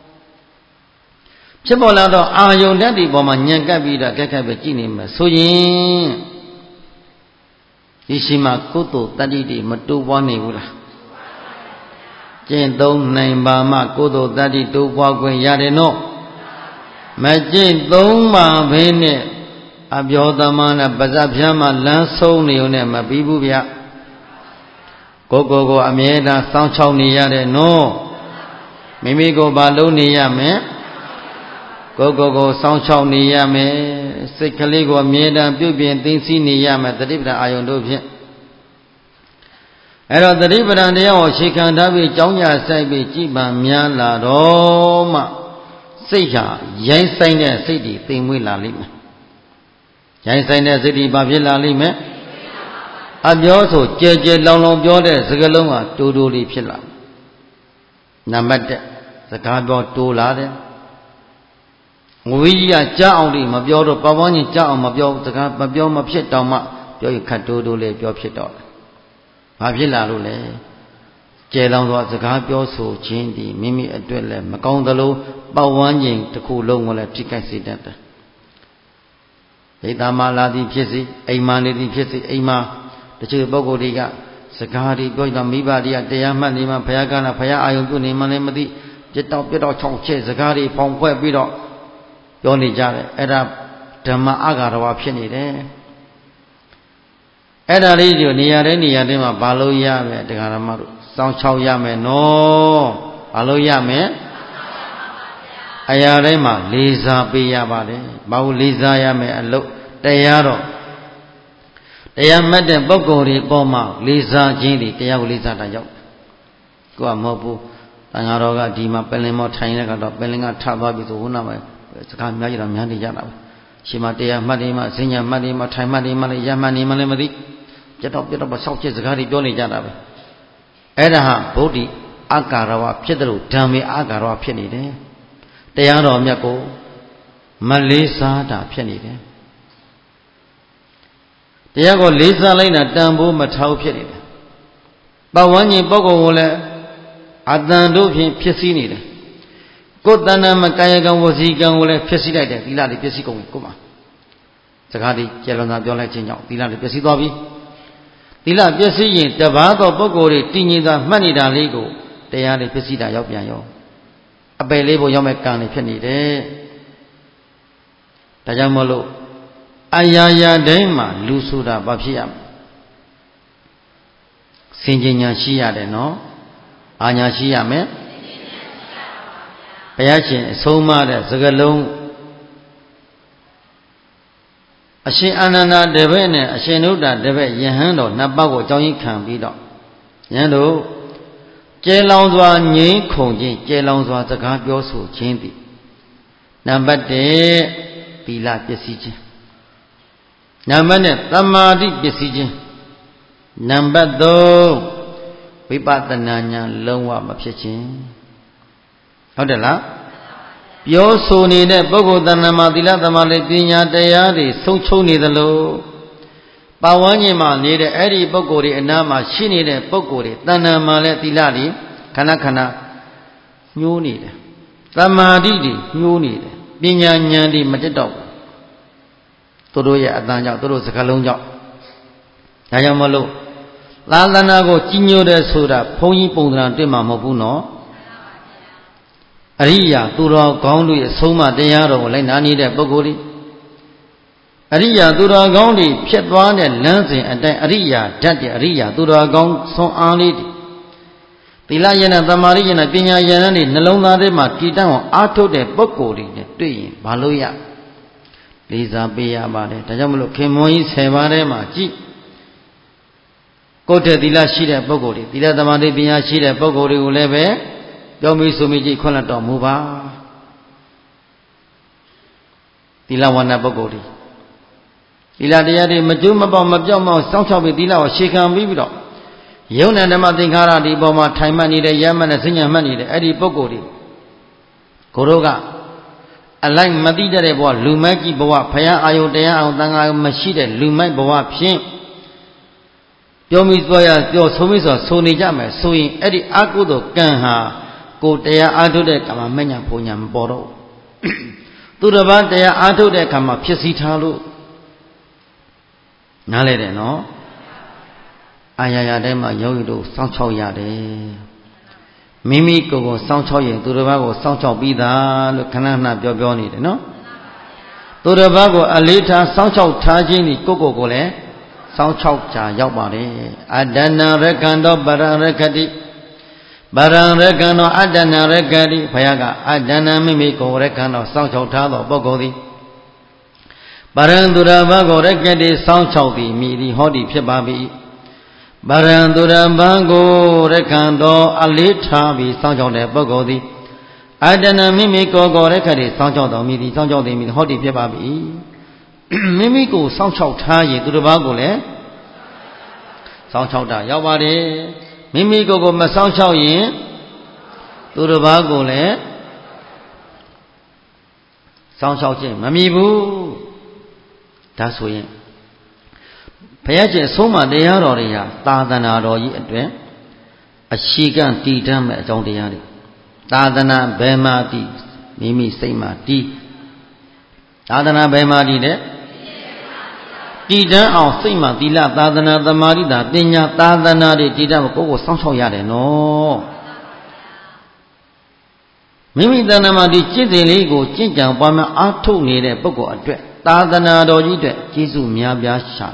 ဖြစ်ပေါ်လာတော့အာယုဓာတ်ဒီပေါ်မှာဉာဏ်ကပ်ပြီးတော့ကက်ခက်ပဲကြည့်နေမှာဆိုရင်ဒီရှိမှကုသိုလ်တတ္တိတွေမတိုးပွားနေဘူးလားကျင့်သုံးနိုင်ပါမှကုသိုလ်တတ္တိတိုးပွားခွင့်ရတယ်နော်မကျင့်သုံးပါဘဲနဲ့အပြောသမနဲ့ပါဇက်ဖြမ်းမှလမ်းဆုံးနေုံနဲ့မပြီးဘူးဗျကိုကိုကိုအမြဲတမ်းစောင့်ချောက်နေရတယ်နော်မိမိကိုဘာလုပ်နေရမလဲကိုကိုကိုစောင့်ချောက်နေရမယ်စိတ်ကလေးကိုအမြဲတမ်းပြုပြင်သိသိနေရမယ်တတိပဒအာယုန်တို့ဖြင့်အဲ့တော့တတိပဒံတရားကိုရှေခံထားပြီးကြောင်းကြဆိုင်ပြီးကြည်ပံများလာတော့မှစိတ်ဟာရိုင်းဆိုင်တဲ့စိတ်တွေသိမ်မွေ့လာလိမ့်မယ်ရိုင်းဆိုင်တဲ့စိတ်တွေဘာဖြစ်လာလိမ့်မယ်အပြောဆိုကြဲကြဲလောင်လောင်ပြောတဲ့စကားလုံးဟာတိုးတိုးလေးဖြစ်လာနံပါတ်တစ်စကားပြောတိုးလာတယ်ငွေကြီးကကြားအောင်လေးမပြောတော့ပတ်ဝန်းကျင်ကြားအောင်မပြောစကားမပြောမဖြစ်တောင်မှပြောရင်ခတ်တိုးတိုးလေးပြောဖြစ်တော့တယ်ဘာဖြစ်လာလို့လဲကျဲလောင်သောစကားပြောဆိုခြင်းဒီမိမိအတွက်လည်းမကောင်းသလိုပတ်ဝန်းကျင်တစ်ခုလုံးကိုလည်းထိခိုက်စေတတ်တယ်ဒိဋ္ဌာမလာသည်ဖြစ်စေအိမ်မာနေသည်ဖြစ်စေအိမ်မာတချို့ပုဂ္ဂိုလ်တွေကစကားတွေပြောတော့မိဘတွေကတရားမှတ်နေမှဘုရားကနာဘုရားအာယုံပြုနေမှလည်းမသိပြတောက်ပြတောက်ချောင်းချဲ့စကားတွေဖောင်ဖွဲ့ပြီးတော့ပြောနေကြတယ်အဲ့ဒါဓမ္မအဂါရဝဖြစ်နေတယ်အဲ့ဒါလေးကိုနေရာတိုင်းနေရာတိုင်းမှာဘာလို့ရမယ်တရားဓမ္မတို့စောင့်ချောက်ရမယ်နော်ဘာလို့ရမယ်အရာတိုင်းမှာလေးစားပေးရပါတယ်ဘာလို့လေးစားရမယ်အလုပ်တရားတော့တရားမှတ်တဲ့ပုဂ္ဂိုလ်တွေပေါ်မှာလေးစားခြင်းတွေတရားကိုလေးစားတာရောက်ကိုကမဟုတ်ဘူးတန်ဃာတော်ကဒီမှာပင်လင်မောထိုင်တဲ့ကတော့ပင်လင်ကထသွားပြီဆိုဟိုနောက်မှာစကားများကြတော့များနေကြတာပဲရှင်မတရားမှတ်နေမှဈဉ္ညာမှတ်နေမှထိုင်မှတ်နေမှလည်းရမှတ်နေမှလည်းမသိပြတ်တော့ပြတ်တော့ဆောက်ချက်စကားတွေပြောနေကြတာပဲအဲ့ဒါဟာဗုဒ္ဓအာကာရဝဖြစ်တယ်လို့ဓမ္မေအာကာရဝဖြစ်နေတယ်တရားတော်မြတ်ကိုမလေးစားတာဖြစ်နေတယ်တရားကိုလေးစားလိုက်တာတန်ဖိုးမထောက်ဖြစ်နေတယ်ပတ်ဝန်းကျင်ပုဂ္ဂိုလ်ကိုလည်းအတန်တို့ဖြင့်ဖြစ်စည်းနေတယ်ကိုယ်တဏ္ဍမကာယကံဝစီကံကိုလည်းဖြစ်စည်းလိုက်တယ်သီလတွေဖြစ်စည်းကုန်ပြီကိုယ်မှာစကားတွေကျေလွန်သာပြောလိုက်ခြင်းကြောင့်သီလတွေဖြစ်စည်းသွားပြီသီလပြည့်စည်ရင်တပါးသောပုဂ္ဂိုလ်တွေတည်ငြိမ်သာမှတ်နေတာလေးကိုတရားတွေဖြစ်စည်းတာရောက်ပြန်ရောအပယ်လေးဖို့ရောက်မဲ့ကံတွေဖြစ်နေတယ်ဒါကြောင့်မို့လို့အရာရာတိုင်းမှာလူဆိုတာဘာဖြစ်ရမလဲစင်ကြင်ညာရှိရတယ်နော်အာညာရှိရမယ်ဘုရားရှင်အဆုံးမတဲ့စကားလုံးအရှင်အာနန္ဒာတပည့်နဲ့အရှင်နုဒ္ဒတပည့်ယဟန်တော်နှစ်ပါးကိုအကြောင်းကြီးခံပြီးတော့ယဟန်တို့ကျဲလောင်စွာငြိမ်းခုန်ခြင်းကျဲလောင်စွာစကားပြောဆိုခြင်းသည်နံပါတ်တစ်သီလပစ္စည်းခြင်းနံပါတ်နှစ်သမာဓိပစ္စည်းခြင်းနံပါတ်သုံးဝိပဿနာဉာဏ်လုံးဝမဖြစ်ခြင်းဟုတ်တယ်လားပြောဆိုနေတဲ့ပုဂ္ဂိုလ်တဏ္ဍမှာသီလသမာဓိပညာတရားတွေဆုံးချုံနေသလိုပါဝန်းကျင်မှာနေတဲ့အဲ့ဒီပုဂ္ဂိုလ်တွေအနားမှာရှိနေတဲ့ပုဂ္ဂိုလ်တွေတဏ္ဍမှာလည်းသီလတွေခဏခဏညှိုးနေတယ်သမာဓိတွေညှိုးနေတယ်ပညာဉာဏ်တွေမတက်တော့ဘူးသူတို့ရဲ့အတန်ကြောင့်သူတို့စကားလုံးကြောင့်ဒါကြောင့်မလို့သာသနာကိုကြီးညိုတယ်ဆိုတာဘုန်းကြီးပုံသဏ္ဍာန်တွေ့မှာမဟုတ်ဘူးနော်အရိယာသူတော်ကောင်းတို့ရဲ့ဆုံးမတရားတော်ကိုလိုက်နာနေတဲ့ပုဂ္ဂိုလ်တွေအရိယာသူတော်ကောင်းတွေဖြစ်သွားတဲ့လမ်းစဉ်အတိုင်းအရိယာဓာတ်တဲ့အရိယာသူတော်ကောင်းဆွမ်းအားလေးတွေသီလရဏသမာဓိရဏပညာရဏတွေနှလုံးသားထဲမှာတည်တံ့အောင်အားထုတ်တဲ့ပုဂ္ဂိုလ်တွေနဲ့တွေ့ရင်ဘာလို့ရလေးစားပေးရပါတယ်ဒါကြောင့်မလို့ခင်မွန်ကြီးဆယ်ပါးထဲမှာကြည့်ကိုယ်တည်းသီလရှိတဲ့ပုဂ္ဂိုလ်တွေသီလသမာဓိပညာရှိတဲ့ပုဂ္ဂိုလ်တွေကိုလည်းပဲပြောမိဆိုမိကြည့်ခွင့်လတော်မူပါသီလဝန္နပုဂ္ဂိုလ်တွေသီလတရားတွေမကျိုးမပေါမပြောက်မအောင်စောင့်ချောက်ပြီးသီလကိုရှေခံပြီးပြီးတော့ယုံနာဓမ္မသင်္ခါရဒီပေါ်မှာထိုင်မှတ်နေတဲ့ရမှတ်နဲ့စဉ္ညာမှတ်နေတဲ့အဲ့ဒီပုဂ္ဂိုလ်တွေကိုတို့ကအလိုက်မသိတဲ့ဘဝလူမိုက်ကြီးဘဝဘုရားအာယုတရားအောင်တန်ခါမရှိတဲ့လူမိုက်ဘဝဖြင့်ပြောမိသွားရပြောဆုံးမိဆိုဆိုနေကြမယ်ဆိုရင်အဲ့ဒီအကုသိုလ်ကံဟာကိုတရားအားထုတ်တဲ့ကံမှာမညံဖုန်ညာမပေါ်တော့သူတစ်ပါးတရားအားထုတ်တဲ့ကံမှာဖြစ်စီထားလို့နားလဲတယ်နော်အာရရတဲ့မှာယောဂီတို့စောင့်ချောက်ရတယ်မိမိကိုယ်ကိုစောင့်ချောက်ရင်သူတစ်ပါးကိုစောင့်ချောက်ပြီးသားလို့ခဏခဏပြောပြောနေတယ်နော်သူတစ်ပါးကိုအလေးထားစောင့်ချောက်ထားခြင်းဒီကိုယ့်ကိုယ်ကိုလည်းစောင့်ချောက်ကြရောက်ပါတယ်အတ္တနာရကံတော်ပရရခတိပရရကံတော်အတ္တနာရကတိဘုရားကအတ္တနာမိမိကိုယ်ရကံတော်စောင့်ချောက်ထားသောပုဂ္ဂိုလ်သည်ပရံသူရဘကိုရကတိစောင့်ချောက်သည်မိသည်ဟောသည်ဖြစ်ပါ၏ပရံသူရဘကိုရကံတော်အလေးထားပြီးစောင့်ချောက်တဲ့ပုဂ္ဂိုလ်သည်အတ္တနာမိမိကိုယ်ကိုရကတိစောင့်ချောက်တော်မိသည်စောင့်ချောက်သည်မိသည်ဟောသည်ဖြစ်ပါ၏မိမိကိုစောင့်ချောက်ထားရင်သူတစ်ပါးကိုလည်းစောင့်ချောက်တာရောက်ပါတယ်မိမိကိုယ်ကိုမစောင့်ချောက်ရင်သူတစ်ပါးကိုလည်းစောင့်ချောက်ခြင်းမမီဘူးဒါဆိုရင်ဘုရားရှင်အဆုံးအမတရားတော်တွေဟာသာသနာတော်ကြီးအတွင်အရှိကတည်တတ်မဲ့အကြောင်းတရားတွေသာသနာဘယ်မှာတည်မိမိစိတ်မှာတည်သာသနာဘယ်မှာတည်တဲ့တည်တန်းအောင်စိတ်မှာသီလသာသနာသမာဓိတာပညာသာသနာတွေတည်တတ်ကိုကိုယ်ကိုစောင့်ရှောက်ရတယ်နော်မိမိတဏ္ဍာမှာဒီจิตစဉ်လေးကိုကျင့်ကြံပွားများအားထုတ်နေတဲ့ပုဂ္ဂိုလ်အတွက်သာသနာတော်ကြီးအတွက်ကျေးဇူးများပြားရှာ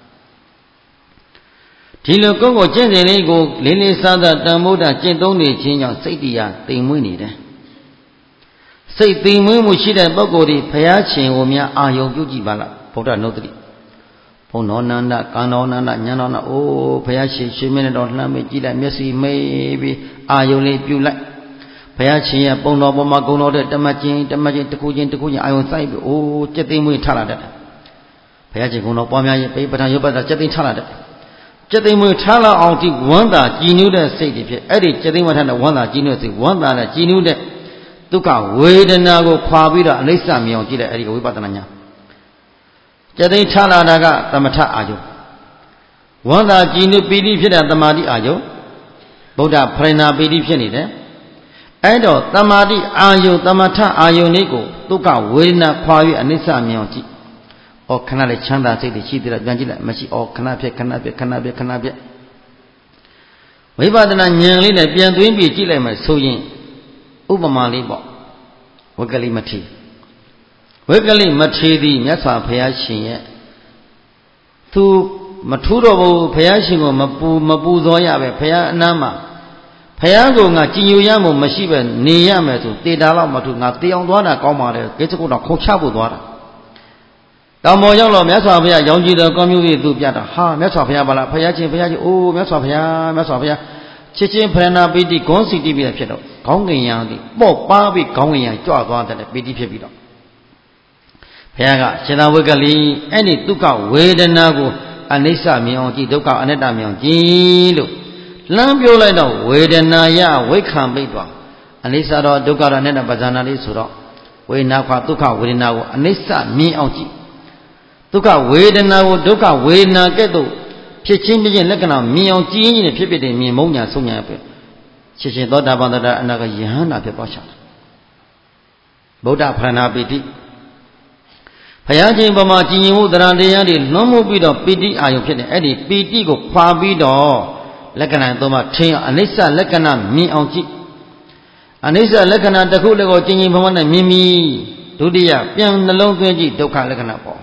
ဒီလိုကိုယ်ကိုကျင့်စဉ်လေးကိုလေးလေးစားစားတန်ဖိုးတာကျင့်သုံးနေခြင်းကြောင့်စိတ်တရားတိမ်မွေးနေတယ်စိတ်တိမ်မွေးမှုရှိတဲ့ပုဂ္ဂိုလ်ဒီဘုရားရှင်ကိုများအာယုံပြုကြည့်ပါလားဗုဒ္ဓနုတ္တိဘုံတော်နန္ဒကံတော်နန္ဒညံတော်နအိုးဘုရားရှင်ရှင်မင်းတော်လှမ်းမေးကြည့်လိုက်မျက်စိမေးပြီးအာယုံလေးပြုလိုက်ဘုရားရှင်ရဲ့ပုံတော်ပေါ်မှာဂုဏ်တော်တဲ့တမတ်ချင်းတမတ်ချင်းတစ်ခုချင်းတစ်ခုချင်းအာယုံစိုက်ပြီးအိုးစက်သိမ်းမွေးထလာတတ်တယ်ဘုရားရှင်ဂုဏ်တော်ပွားများရင်ပိပဒံရုပ်ပဒစက်သိမ်းထလာတတ်တယ်စက်သိမ်းမွေးထလာအောင်ဒီဝမ်းသာကြည်နူးတဲ့စိတ်တွေဖြစ်အဲ့ဒီစက်သိမ်းမွေးထတဲ့ဝမ်းသာကြည်နူးတဲ့စိတ်ဝမ်းသာတဲ့ကြည်နူးတဲ့ဒုက္ခဝေဒနာကိုခွာပြီးတော့အနိစ္စမြင်အောင်ကြည့်လိုက်အဲ့ဒီဝိပဿနာညာစက်သိမ်းထလာတာကသမထအာယုဝမ်းသာကြည်နူးပီတိဖြစ်တဲ့သမာဓိအာယုဗုဒ္ဓဖရဏာပီတိဖြစ်နေတယ်အဲ့တော့သမာဓိအာယုသမထအာယုလေးကိုဒုက္ခဝေဒနာခွာ၍အနိစ္စမြင်အောင်ကြည့်။အော်ခဏလေးချမ်းသာစိတ်တွေရှိသေးတယ်ပြန်ကြည့်လိုက်မရှိအော်ခဏဖြစ်ခဏဖြစ်ခဏဖြစ်ခဏဖြစ်ဝိပဿနာဉာဏ်လေးနဲ့ပြန်သွင်းပြီးကြည့်လိုက်မှဆိုရင်ဥပမာလေးပေါ့ဝကလိမထေဝကလိမထေသည်မြတ်စွာဘုရားရှင်ရဲ့သူမထူးတော့ဘူးဘုရားရှင်ကိုမပူမပူဇော်ရပဲဘုရားအနားမှာဘုရားကငါကြည်ညိုရမှုမရှိပဲနေရမယ်ဆိုတေတာတော့မထူငါတေအောင်သွားတာကောင်းပါလေကိစ္စကုတော့ခုံချဖို့သွားတာတောင်ပေါ်ရောက်တော့မြတ်စွာဘုရားရောင်ကြည်တော်ကောင်းမျိုးကြီးသူပြတာဟာမြတ်စွာဘုရားပါလားဘုရားချင်းဘုရားချင်းအိုးမြတ်စွာဘုရားမြတ်စွာဘုရားချစ်ချင်းဖရဏပိတိဂွန်စီတိပြဖြစ်တော့ခေါင်းငင်ရံသည်ပေါ့ပါပြီးခေါင်းငင်ရံကြွသွားတဲ့ပိတိဖြစ်ပြီးတော့ဘုရားကရှင်သာဝကလိအဲ့ဒီဒုက္ခဝေဒနာကိုအနိစ္စမြင်အောင်ကြည့်ဒုက္ခအနတ္တမြင်အောင်ကြည့်လို့လမ်းပြောလိုက်တော့ဝေဒနာယဝိခံပိတ်သွားအနိစ္စတော့ဒုက္ခတော့အနတ္တပဇာနာလေးဆိုတော့ဝေဒနာခွာဒုက္ခဝေဒနာကိုအနိစ္စမြင်အောင်ကြည့်ဒုက္ခဝေဒနာကိုဒုက္ခဝေဒနာကဲ့သို့ဖြစ်ချင်းပြချင်းလက္ခဏာမြင်အောင်ကြည့်ရင်ဖြစ်ဖြစ်တယ်မြင်မုံညာဆုံးညာပဲချစ်ချင်းသောတာပန်တတအနာကယဟန္တာဖြစ်သွားချာတယ်ဗုဒ္ဓဖရဏပိတိဘုရားရှင်ပမာကြည်ညိုမှုတရားတရားတွေလွန်မှုပြီးတော့ပိတိအာယုဖြစ်တယ်အဲ့ဒီပိတိကိုခွာပြီးတော့လက္ခဏာသုံးပါးထင်အနိစ္စလက္ခဏာမြင်အောင်ကြည့်အနိစ္စလက္ခဏာတစ်ခုလည်းကိုကြင်ကြင်ဘဝနဲ့မြင်ပြီးဒုတိယပြန်နှလုံးသွင်းကြည့်ဒုက္ခလက္ခဏာပေါ့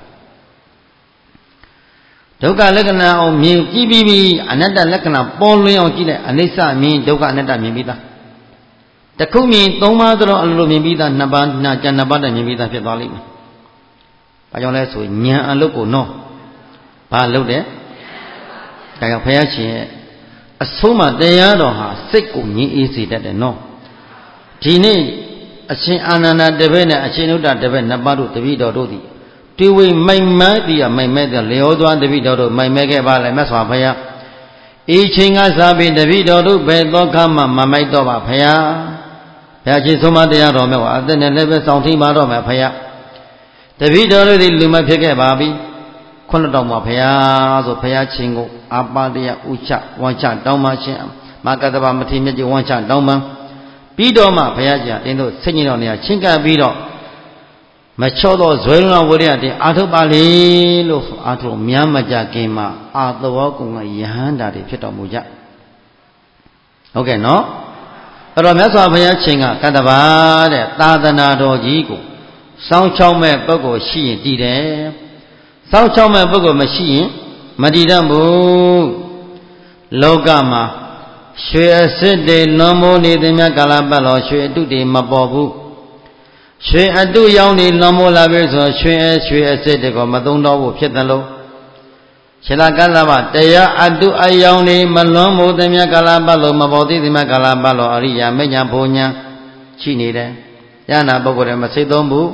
ဒုက္ခလက္ခဏာအောင်မြင်ကြည့်ပြီးပြီးအနတ္တလက္ခဏာပေါ်လွင်အောင်ကြည့်လိုက်အနိစ္စမြင်ဒုက္ခအနတ္တမြင်ပြီးသားတစ်ခုမြင်သုံးပါးသလုံးအလိုမြင်ပြီးသားနှစ်ပါးနာကျန်နှစ်ပါးတည်းမြင်ပြီးသားဖြစ်သွားလိမ့်မယ်။ဘာကြောင့်လဲဆိုဉာဏ်အလုပ်ကိုနော်ဘာလုပ်တယ်ဒါကြောင့်ဘုရားရှင်ရဲ့အဆုံးမတရားတော်ဟာစိတ်ကိုငြိမ်းအေးစေတတ်တယ်နော်ဒီနေ့အရှင်အာနန္ဒတပည့်နဲ့အရှင်နုဒ္ဒတပည့်နှစ်ပါးတို့တပည့်တော်တို့သည်တွေ့ဝိမိုင်မဲသည်ကမိုင်မဲသည်လျောသွားတပည့်တော်တို့မိုင်မဲခဲ့ပါလေမြတ်စွာဘုရား Ichinga sabi Davido do bedo kama mamaito ba phaya. Phaya chi somaတရားတော်မြတ်ကအသက်နဲ့လည်းပဲစောင့်ထိန်ပါတော့မယ်ဖယားတပည့်တော်တို့ဒီလူမဖြစ်ခဲ့ပါပြီခုနှစ်တောင်မှာဖယားဆိုဖယားချင်းကိုအာပါတရားဥချဝမ်းချတောင်းပါရှင်မကတ္တဗမထေရမြတ်ကြီးဝမ်းချတောင်းပါပြီးတော့မှဖယားကြီးတင်းတို့စိတ်ညစ်တော်နေရာချင်းကပ်ပြီးတော့မချောတော့ဇွဲလုံးဝိရိယတင်အာထုပ်ပါလေလို့အာထုပ်မြမ်းမကြခင်မှာအာသဝကုံကယဟန္တာတွေဖြစ်တော်မူကြဟုတ်ကဲ့နော်အဲ့တော့မြတ်စွာဘုရားရှင်ကကတ္တဗာတဲ့သာသနာတော်ကြီးကိုစောင်းချောင်းမဲ့ပုဂ္ဂိုလ်ရှိရင်တည်တယ်စောင်းချောင်းမဲ့ပုဂ္ဂိုလ်မရှိရင်မတည်တတ်ဘူးလောကမှာရွှေအစစ်တွေလွန်မိုးနေတဲ့မြတ်ကာလပတ်တော်ရွှေအတုတွေမပေါ်ဘူးရွှေအတုရောင်းနေလွန်မိုးလာပြီဆိုရွှေအရွှေအစစ်တွေကိုမသုံးတော့ဘူးဖြစ်တယ်လို့ခြေလာကလမတရားအတုအယောင်နေမလွန်မိုးတဲ့မြတ်ကာလပတ်လို့မပေါ်သေးတဲ့မြတ်ကာလပတ်လို့အရိယာမညာဘုံညာရှိနေတယ်ယန္နာပုဂ္ဂိုလ်တွေမစိတ်သုံးဘူး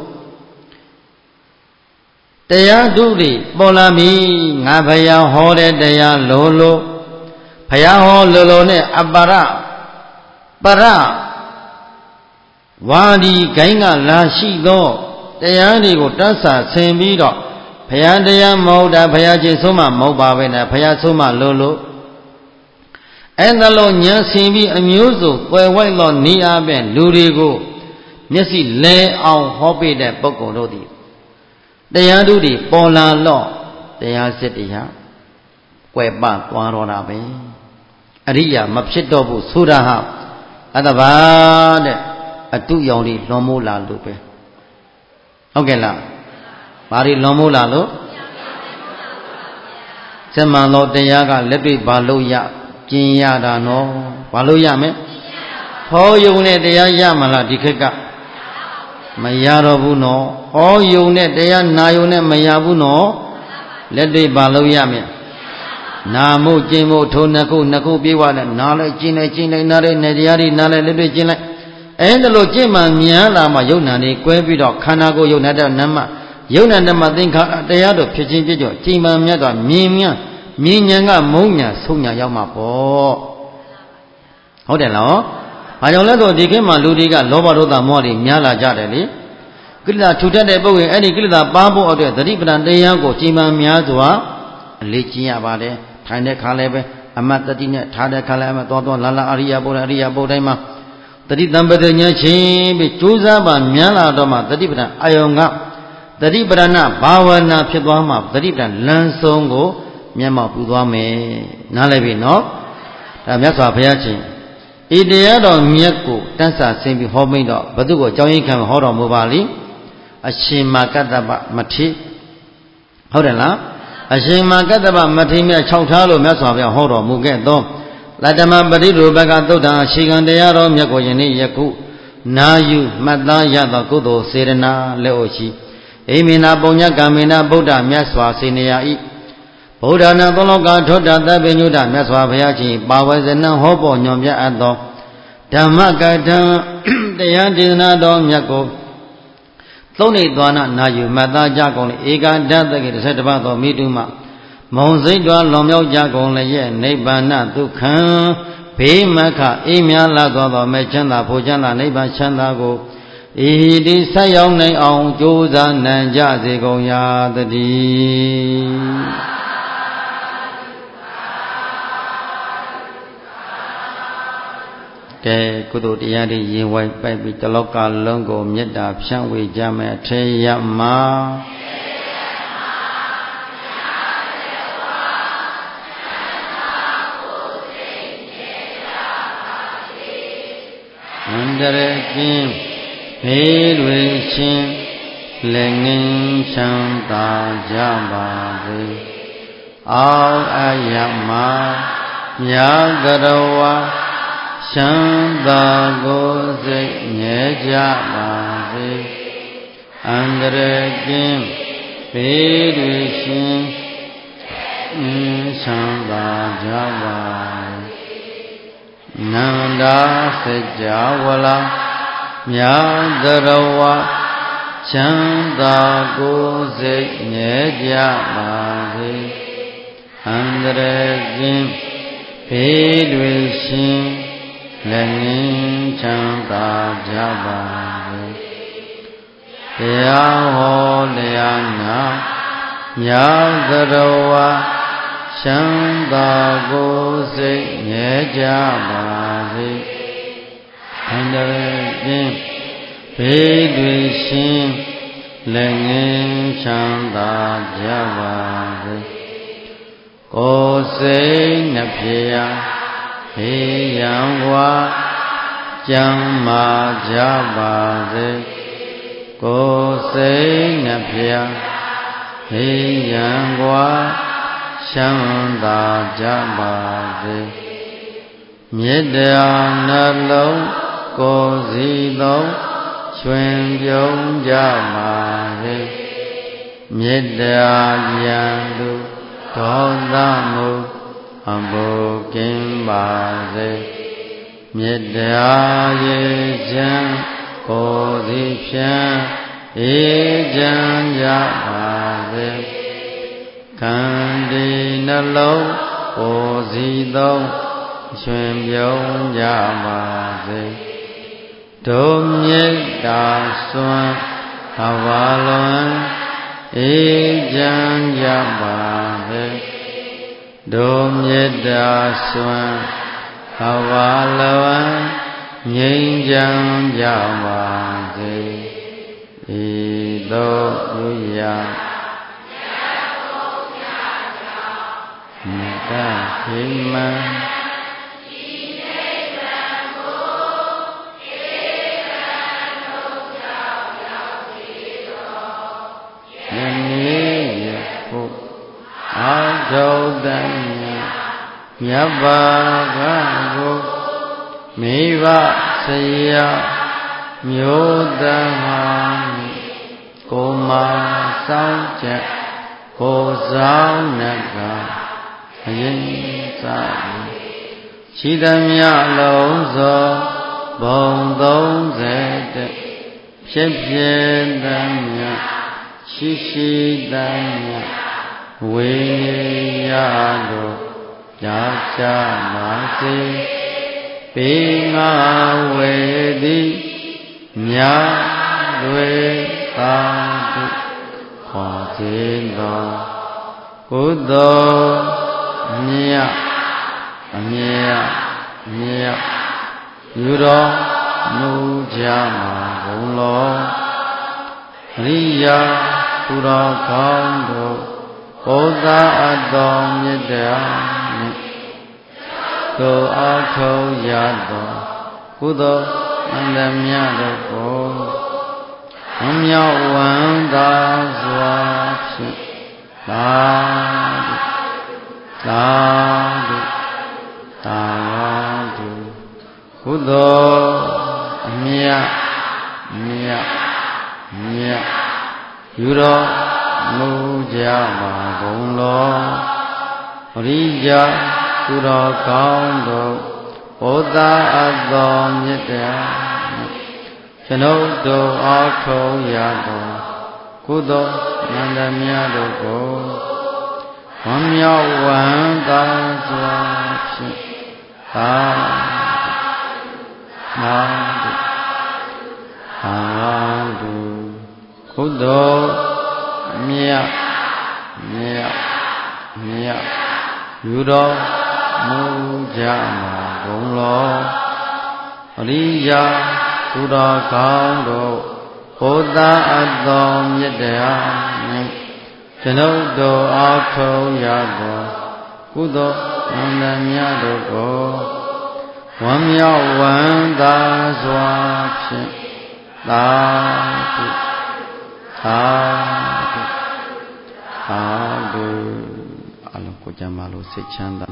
တရားဓုတွေပေါ်လာပြီငါဘုရားဟောတဲ့တရားလိုလိုဘုရားဟောလိုလိုနဲ့အပရပရဝါဒီဂိုင်းကလာရှိသောတရားတွေကိုတတ်ဆာဆင်ပြီးတော့ဘုရားတရားမဟုတ်တာဘုရားရှင်ဆုံးမမဟုတ်ပါပဲနဲ့ဘုရားဆုံးမလို့လို့အဲ့ဒါလို့ဉာဏ်ဆင်ပြီးအမျိုးစုပွယ်ဝိုက်သောနေအားဖြင့်လူတွေကိုမျက်စိလဲအောင်ဟောပေးတဲ့ပုဂ္ဂိုလ်တို့သည်တရားဓုတွေပေါ်လာတော့တရားစစ်တရားကွယ်ပသွားတော့တာပဲအရိယာမဖြစ်တော့ဘူးဆိုတာဟာအတ္တဘာတဲ့အတုရောင်တွေလွန်မိုးလာလို့ပဲဟုတ်ကဲ့လားဘာတွေလွန်မိုးလာလို့စမန်တော်တရားကလက်တွေ့ဘာလို့ရကျင်ရတာနော်ဘာလို့ရမလဲဟောယုံနဲ့တရားရမလားဒီခေတ်ကမရတော့ဘူးနော်ဟောယုံနဲ့တရားနာယုံနဲ့မရဘူးနော်လက်တွေ့ဘာလို့ရမလဲနာမှုကျင်မှုထိုနှစ်ခုနှစ်ခုပြေးသွားတယ်နားလိုက်ကျင်လိုက်ကျင်လိုက်နားလိုက်နေတရားတွေနားလိုက်လက်တွေ့ကျင်လိုက်အဲဒါလို့ကျင့်မှမြန်လာမှယုံနာနေကွဲပြီးတော့ခန္ဓာကိုယ်ယုံနေတဲ့နမယုံနာဓမ္မသင်္ခါရတရားတို့ဖြစ်ချင်းပြည့်ကြောကျင့်မှမြတ်တော့မြင်မြမြင်ဉဏ်ကမုံညာဆုံးညာရောက်မှာပေါ့ဟုတ်တယ်လားဘာကြောင့်လဲဆိုဒီခေတ်မှာလူတွေကလောဘဒေါသမောဟတွေများလာကြတယ်လေကိလေသာထူထပ်တဲ့ပုဂ္ဂိုလ်အဲ့ဒီကိလေသာပါဖို့အတွက်သတိပဋ္ဌာန်တရားကိုကျင့်မှများစွာအလေးကျင့်ရပါတယ်ထိုင်တဲ့ခါလည်းပဲအမတ်တတိနဲ့ထားတဲ့ခါလည်းအမတ်တော်တော်လာလာအရိယာဘုရားအရိယာဘုတိုင်းမှာတတိတံပတဉာချင်းပြီးကြိုးစားပါမြန်လာတော့မှတတိပဋ္ဌာန်အာယုံကတတိပဋ္ဌာန်ဘာဝနာဖြစ်သွားမှတတိပဋ္ဌာန်လမ်းဆုံးကိုမျက်မှောက်ပူသွားမယ်နားလည်ပြီနော်ဒါမြတ်စွာဘုရားရှင်ဤတရားတော်မြတ်ကိုတန်းစာဆင်းပြီးဟောမိတော့ဘု து ကိုအကြောင်းရင်းခံဟောတော်မူပါလိအရှင်မကတ္တပမထေဟုတ်တယ်လားအရှင်မကတ္တပမထေမြတ်၆ထားလို့မြတ်စွာဘုရားဟောတော်မူခဲ့သောလတ္တမပရိရူပကသုတ်တံအရှိခံတရားတော်မြတ်ကိုယနေ့ယခုနာယူမှတ်သားရသောကုသိုလ်စေရနာလက်အိုရှိအိမေနာပုညကမေနာဗုဒ္ဓမြတ်စွာစေနေရ၏ဗုဒ္ဓနာသုံးလောကထောတသဗ္ဗညုတမြတ်စွာဘုရားရှင်ပါဝေဇနံဟောပေါ်ညွန်ပြအပ်သောဓမ္မကထံတရားဒေသနာတော်မြတ်ကိုသုံးနေသွားနာနာယူမှတ်သားကြကုန်လေဧကဒသကေတစ်ဆက်တစ်ပတ်သောမိတုမမုံစိတ်တော်လွန်မြောက်ကြကုန်လေရဲ့နိဗ္ဗာန်ဒုက္ခံဘေးမခအေးမြလာသောသောမဲ့ချမ်းသာဖို့ချမ်းသာနိဗ္ဗာန်ချမ်းသာကိုဤတိဆက်ရောက်နိုင်အောင်ကြိုးစားနိုင်ကြစေကုန်ရာတည်းကဲကုသိုလ်တရားတွေရင်ဝိုက်ပိုက်ပြီးတလောကလုံးကိုမေတ္တာဖြန့်ဝေကြမယ်အထေရမှာအန္တရာယ်ကင်းဘေးတွေချင်းလည်းငင်းချမ်းသာကြပါစေအောက်အယမမြတ်ကရဝချမ်းသာကိုယ်စိတ်ငြဲကြပါစေအန္တရာယ်ကင်းဘေးတွေချင်းငင်းချမ်းသာကြပါနန္ဒာစကြဝဠာမြတ်တရဝချမ်းသာကိုယ်စိတ်ငြဲကြပါစေအန္တရာယ်ကင်းဘဘေးတွေရှင်လက်ငင်းချမ်းသာကြပါစေတရားဟောတရားနာမြောက်သရဝချမ်းသာကိုယ်စိတ်ငြဲကြပါစေအန္တရာယ်ကင်းဘေးတွေရှင်လက်ငင်းချမ်းသာကြပါစေကိုယ်စိတ်နှပြဘေးရန်ဝါကျမ်းမာကြပါစေကိုယ်စိတ်နှပြဘေးရန်ဝါချမ်းသာကြပါစေမေတ္တာနှလုံးကိုယ်စီလုံးချွင်ပြုံးကြပါစေမေတ္တာဉာဏ်သူဒေါသမုအဘုကင်းပါစေမေတ္တာရေချမ်းကိုယ်စီဖြန်းအေးချမ်းကြပါစေခန္တီနှလုံးကိုယ်စီသုံးရွှင်ပြုံးကြပါစေဒုမေတ္တာစွမ်းအဝါလွန်အေးချမ်းကြပါစေဒုမေတ္တာစွမ်းအဝါလွန်ငြိမ်းချမ်းကြပါစေဤသို့ပြုရာမေတ္တာခိမံယနေ့ယခုအာထုတံမြတ်ဘာကကိုမိဘဆရာမျိုးသမကိုမာဆောင်ချက်ကိုဆောင်နကအရင်စားရှိသမျှလုံးစုံဘုံသုံးဆယ်တဖြစ်ဖြစ်သမျှရှိရှိသမျှဝိရတို့ရကြပါစေပေငါဝေသည်မြတ်တွေသာတုခေါ်ခြင်းသောကုသိုလ်မြတ်အမြတ်မြတ်ယူတော်မူကြမှာဘုံလောအရိယာသူတော်ကောင်းတို့ဘုရားအတော်မြတ်တရားနှင့်ကိုအားထုတ်ရသောကုသိုလ်အန္တမြတ်တို့ကိုအမြောက်ဝမ်းသာစွာဖြင့်သာဓုသာဓုသာဓုကုသိုလ်အမြတ်မြတ်မြတ်ယူတော်မူကြမှာဘုံလောအရိယာသူတော်ကောင်းတို့ဘုရားအတော်မြတ်တရားကျွန်ုပ်တို့အားထုတ်ရသောကုသိုလ်နန္ဒမြတ်တို့ကိုဝမ်းမြောက်ဝမ်းသာစွာဖြင့်သာသာသာဓုကုသိုလ်မြတ်မြတ်မြတ်ယူတော်မူကြမှာဘုံလောအရိယာသူတော်ကောင်းတို့ဘုရားအတော်မြတ်တရားနှင့်ကျွန်ုပ်တို့အားထုတ်ရသောကုသိုလ်နန္ဒမြတ်တို့ကိုဝမ်းမြောက်ဝမ်းသာစွာဖြင့်သာဓုသာဓုသာဓုအလုံးကိုကြမ်းပါလို့စိတ်ချမ်းသာ